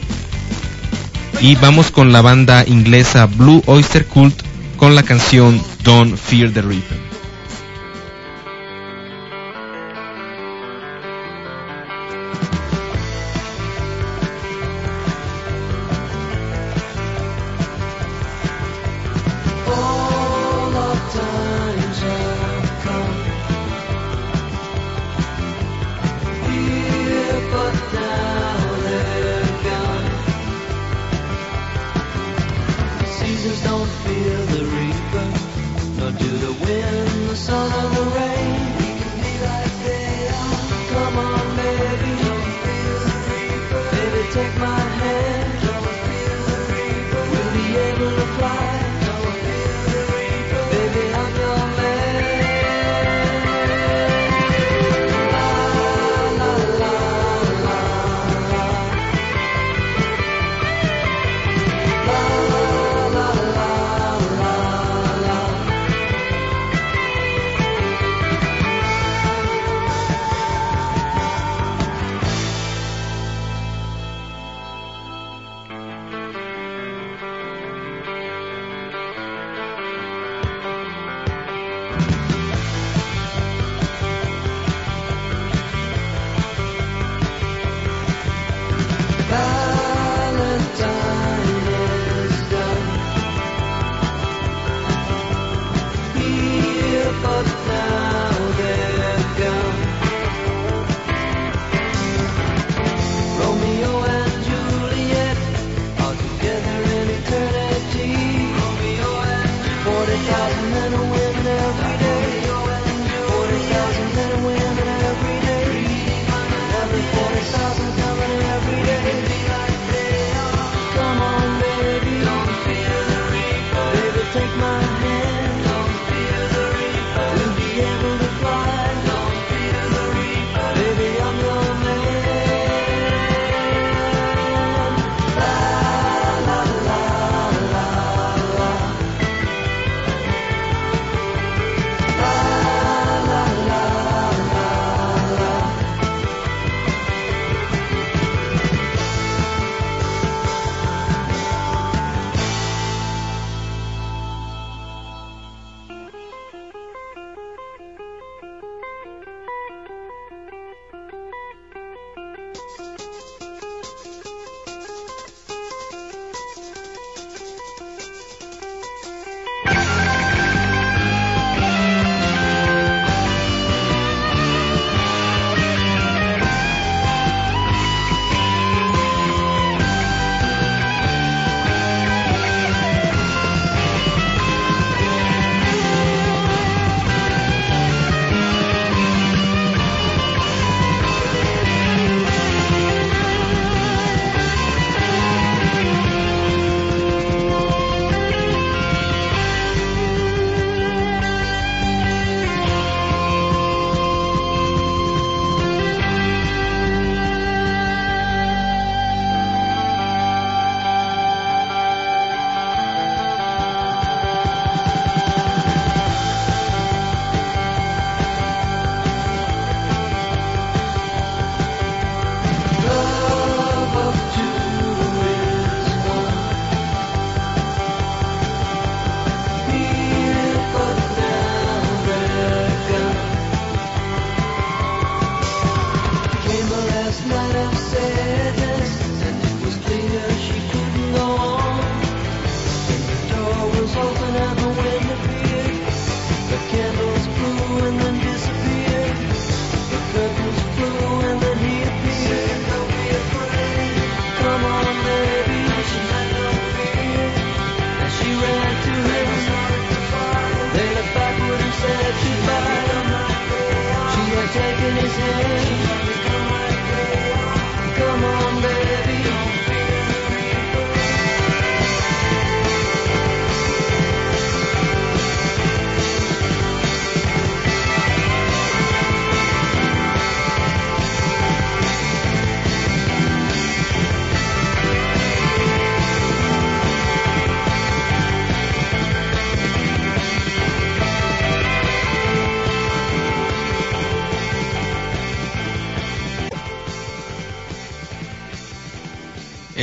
Y vamos con la banda inglesa Blue Oyster Cult con la canción Don't Fear the Reaper.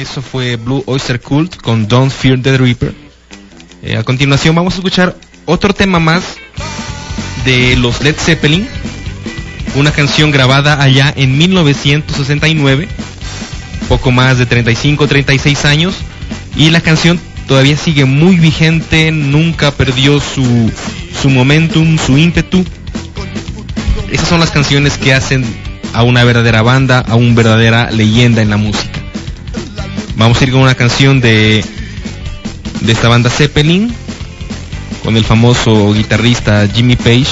Eso fue Blue Oyster Cult con Don't Fear the Reaper. A continuación vamos a escuchar otro tema más de los Led Zeppelin, una canción grabada allá en 1969, poco más de 35-36 años, y la canción todavía sigue muy vigente, nunca perdió su momentum, su ímpetu. Esas son las canciones que hacen a una verdadera banda, a una verdadera leyenda en la música. Vamos a ir con una canción de esta banda Zeppelin, con el famoso guitarrista Jimmy Page,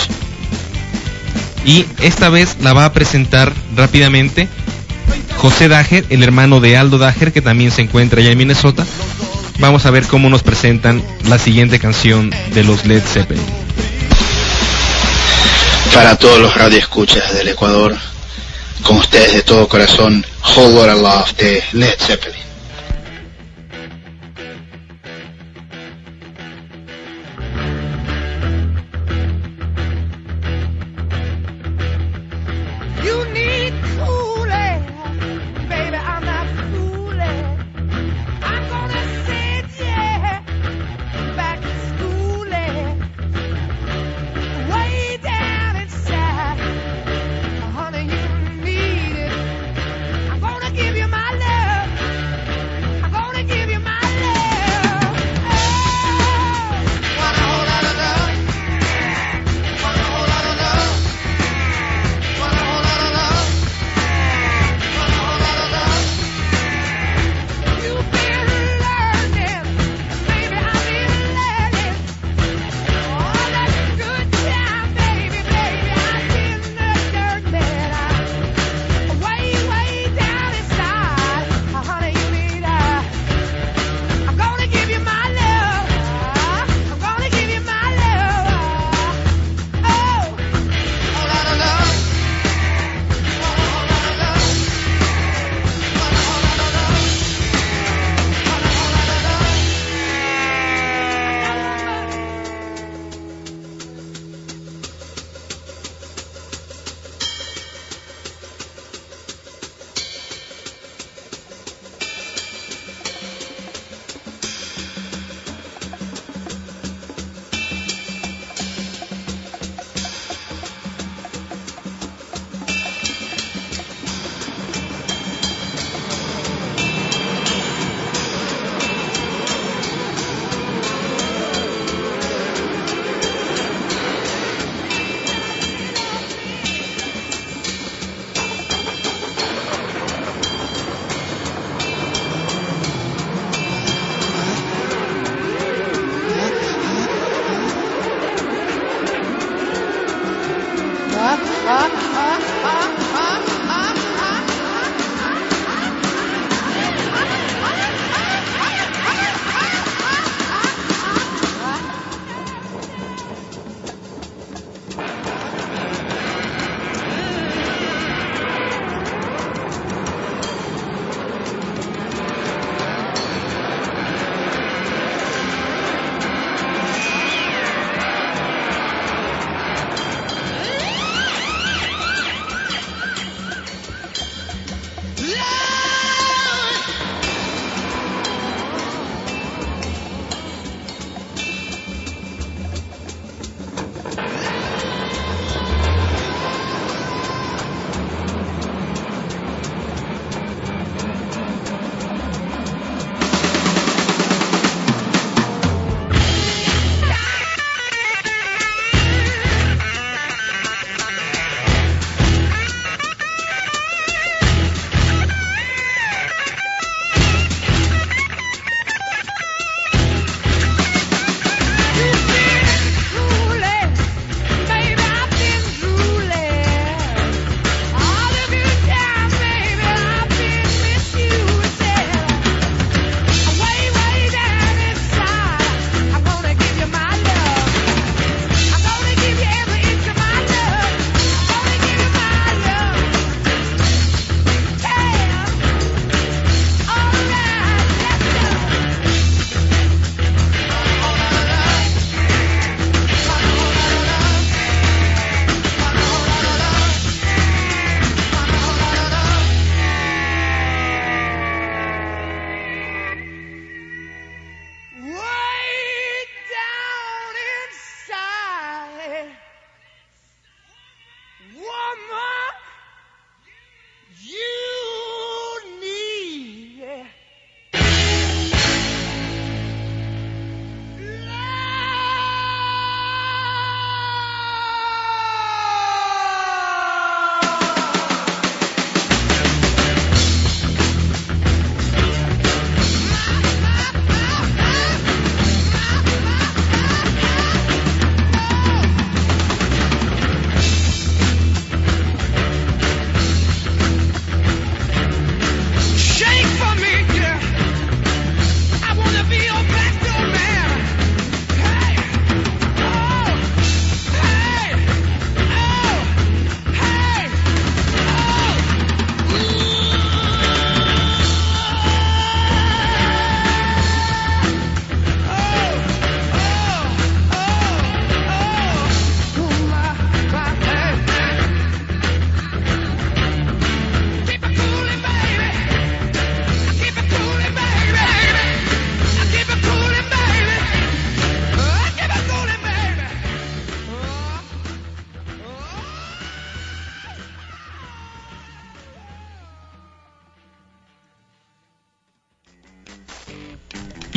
y esta vez la va a presentar rápidamente José Dager, el hermano de Aldo Dager, que también se encuentra allá en Minnesota. Vamos a ver cómo nos presentan la siguiente canción de los Led Zeppelin. Para todos los radioescuchas del Ecuador, con ustedes de todo corazón, Whole Lotta Love de Led Zeppelin. You need cooling, baby, I'm not fooling. I'm gonna send you back to schooling. Way down inside, honey, you need it. I'm gonna give you my love.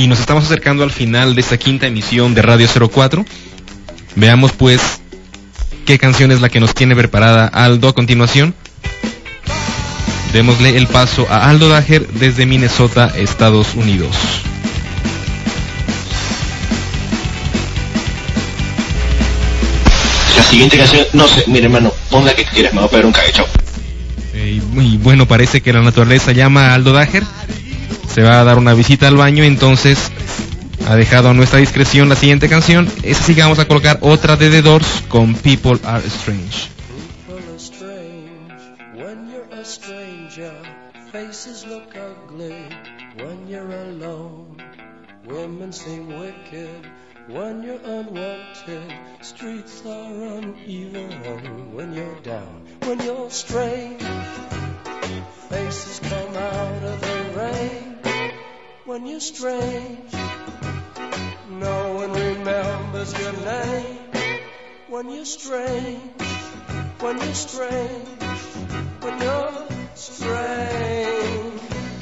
Y nos estamos acercando al final de esta quinta emisión de Radio 04. Veamos pues qué canción es la que nos tiene preparada Aldo a continuación. Démosle el paso a Aldo Dager desde Minnesota, Estados Unidos. La siguiente canción, no sé, mire hermano, pon la que quieras, me voy a pegar un cague, chao. Y bueno, parece que la naturaleza llama a Aldo Dager. Se va a dar una visita al baño, entonces ha dejado a nuestra discreción la siguiente canción. Esa sí que vamos a colocar otra de The Doors con People Are Strange. People are strange when you're a stranger. Faces look ugly when you're alone. Women seem wicked when you're unwanted. Streets are uneven when you're down. When you're strange, faces come out of the rain. When you're strange, no one remembers your name. When you're strange, when you're strange, when you're strange.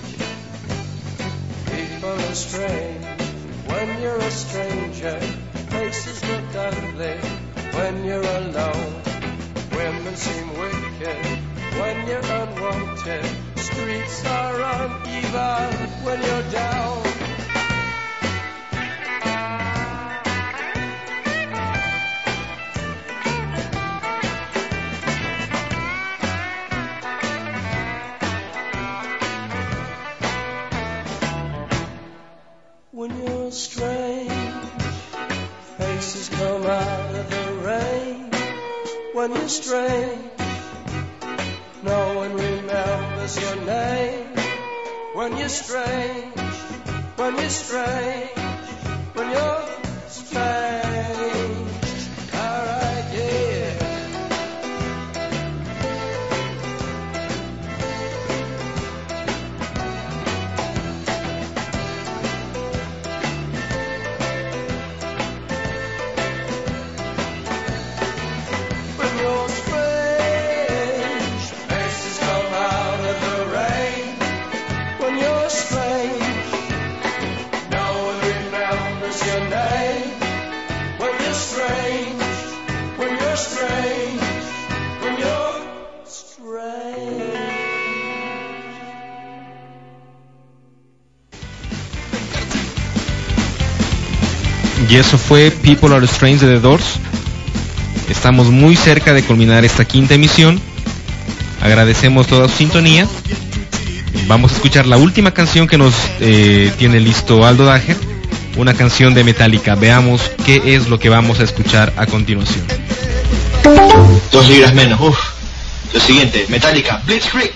People are strange when you're a stranger. Faces look ugly when you're alone. Women seem wicked when you're unwanted. Streets are uneven when you're down. When you're strange, faces come out of the rain. When you're strange, no one remembers your name. When you're strange, when you're strange, when you're strange. Alright, yeah. When you're strange, faces come out of the rain. When you're strange, no one remembers your name. When you're strange, when you're strange, when you're strange. Y eso fue People Are Strange de The Doors. Estamos muy cerca de culminar esta quinta emisión. Agradecemos toda su sintonía. Vamos a escuchar la última canción que nos tiene listo Aldo Dager, una canción de Metallica. Veamos qué es lo que vamos a escuchar a continuación. 2 libras menos, uff. Lo siguiente, Metallica, Blitzkrieg.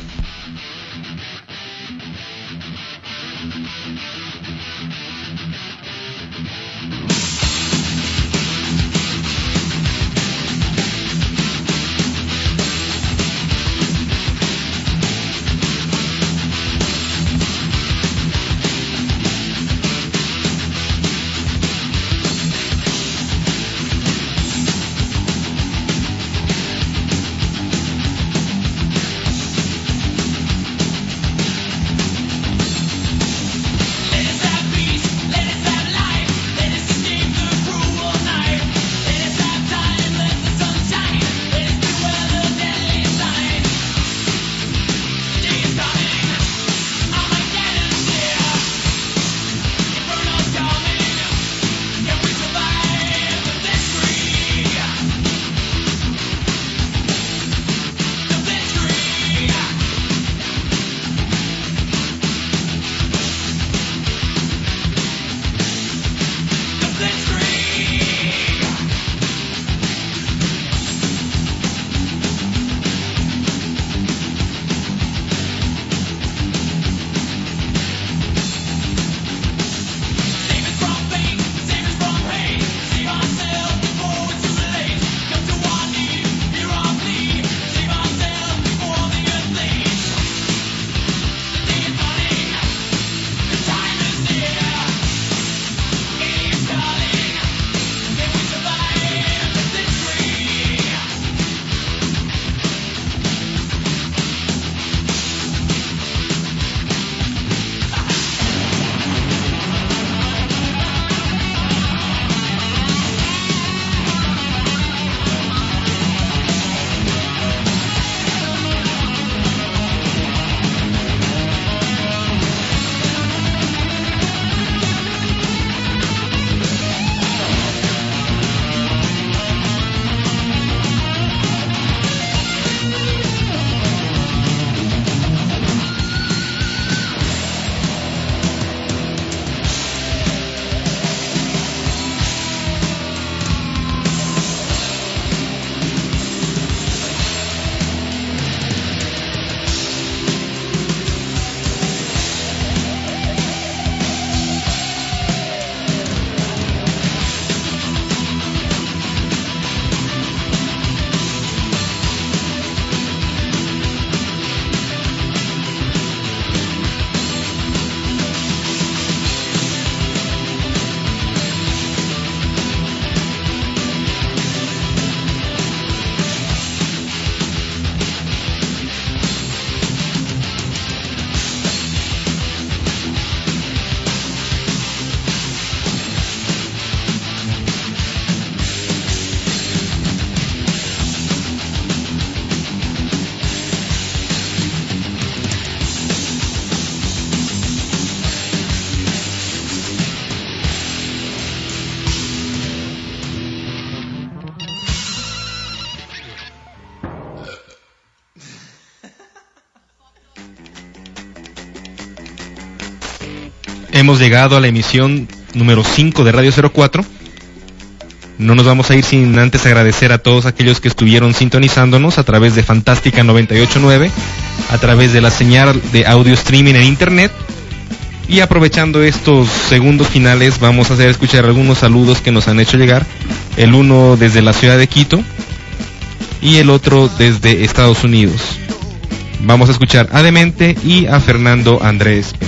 hemos llegado a la emisión número 5 de Radio 04. No nos vamos a ir sin antes agradecer a todos aquellos que estuvieron sintonizándonos a través de Fantástica 98.9, a través de la señal de audio streaming en internet. Y aprovechando estos segundos finales, vamos a hacer escuchar algunos saludos que nos han hecho llegar. El uno desde la ciudad de Quito y el otro desde Estados Unidos. Vamos a escuchar a Demente y a Fernando Andrés Pérez.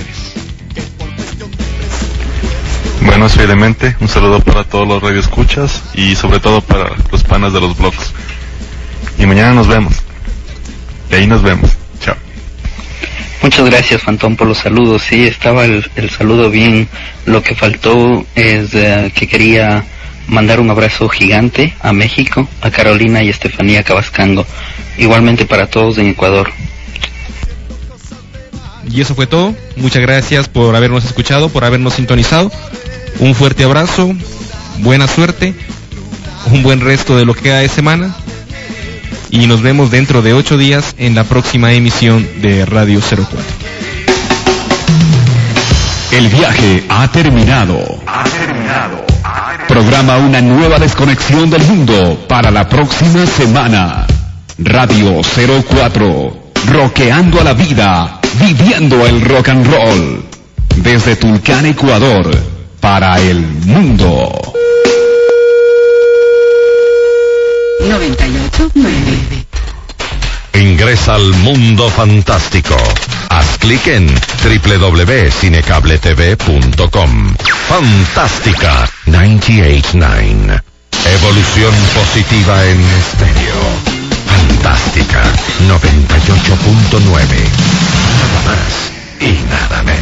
Bueno, soy Demente, un saludo para todos los radioescuchas y sobre todo para los panas de los blogs. Y mañana nos vemos. Y ahí nos vemos. Chao. Muchas gracias, Fantón, por los saludos. Sí, estaba el saludo bien. Lo que faltó es que quería mandar un abrazo gigante a México, a Carolina y Estefanía Cabascango. Igualmente para todos en Ecuador. Y eso fue todo. Muchas gracias por habernos escuchado, por habernos sintonizado. Un fuerte abrazo, buena suerte, un buen resto de lo que queda de semana. Y nos vemos dentro de 8 días en la próxima emisión de Radio 04. El viaje ha terminado. Programa una nueva desconexión del mundo para la próxima semana. Radio 04, rockeando a la vida, viviendo el rock and roll. Desde Tulcán, Ecuador, para el mundo. 98.9. Ingresa al mundo fantástico. Haz clic en www.cinecabletv.com. Fantástica 98.9. Evolución positiva en estéreo. Fantástica 98.9. Nada más y nada menos.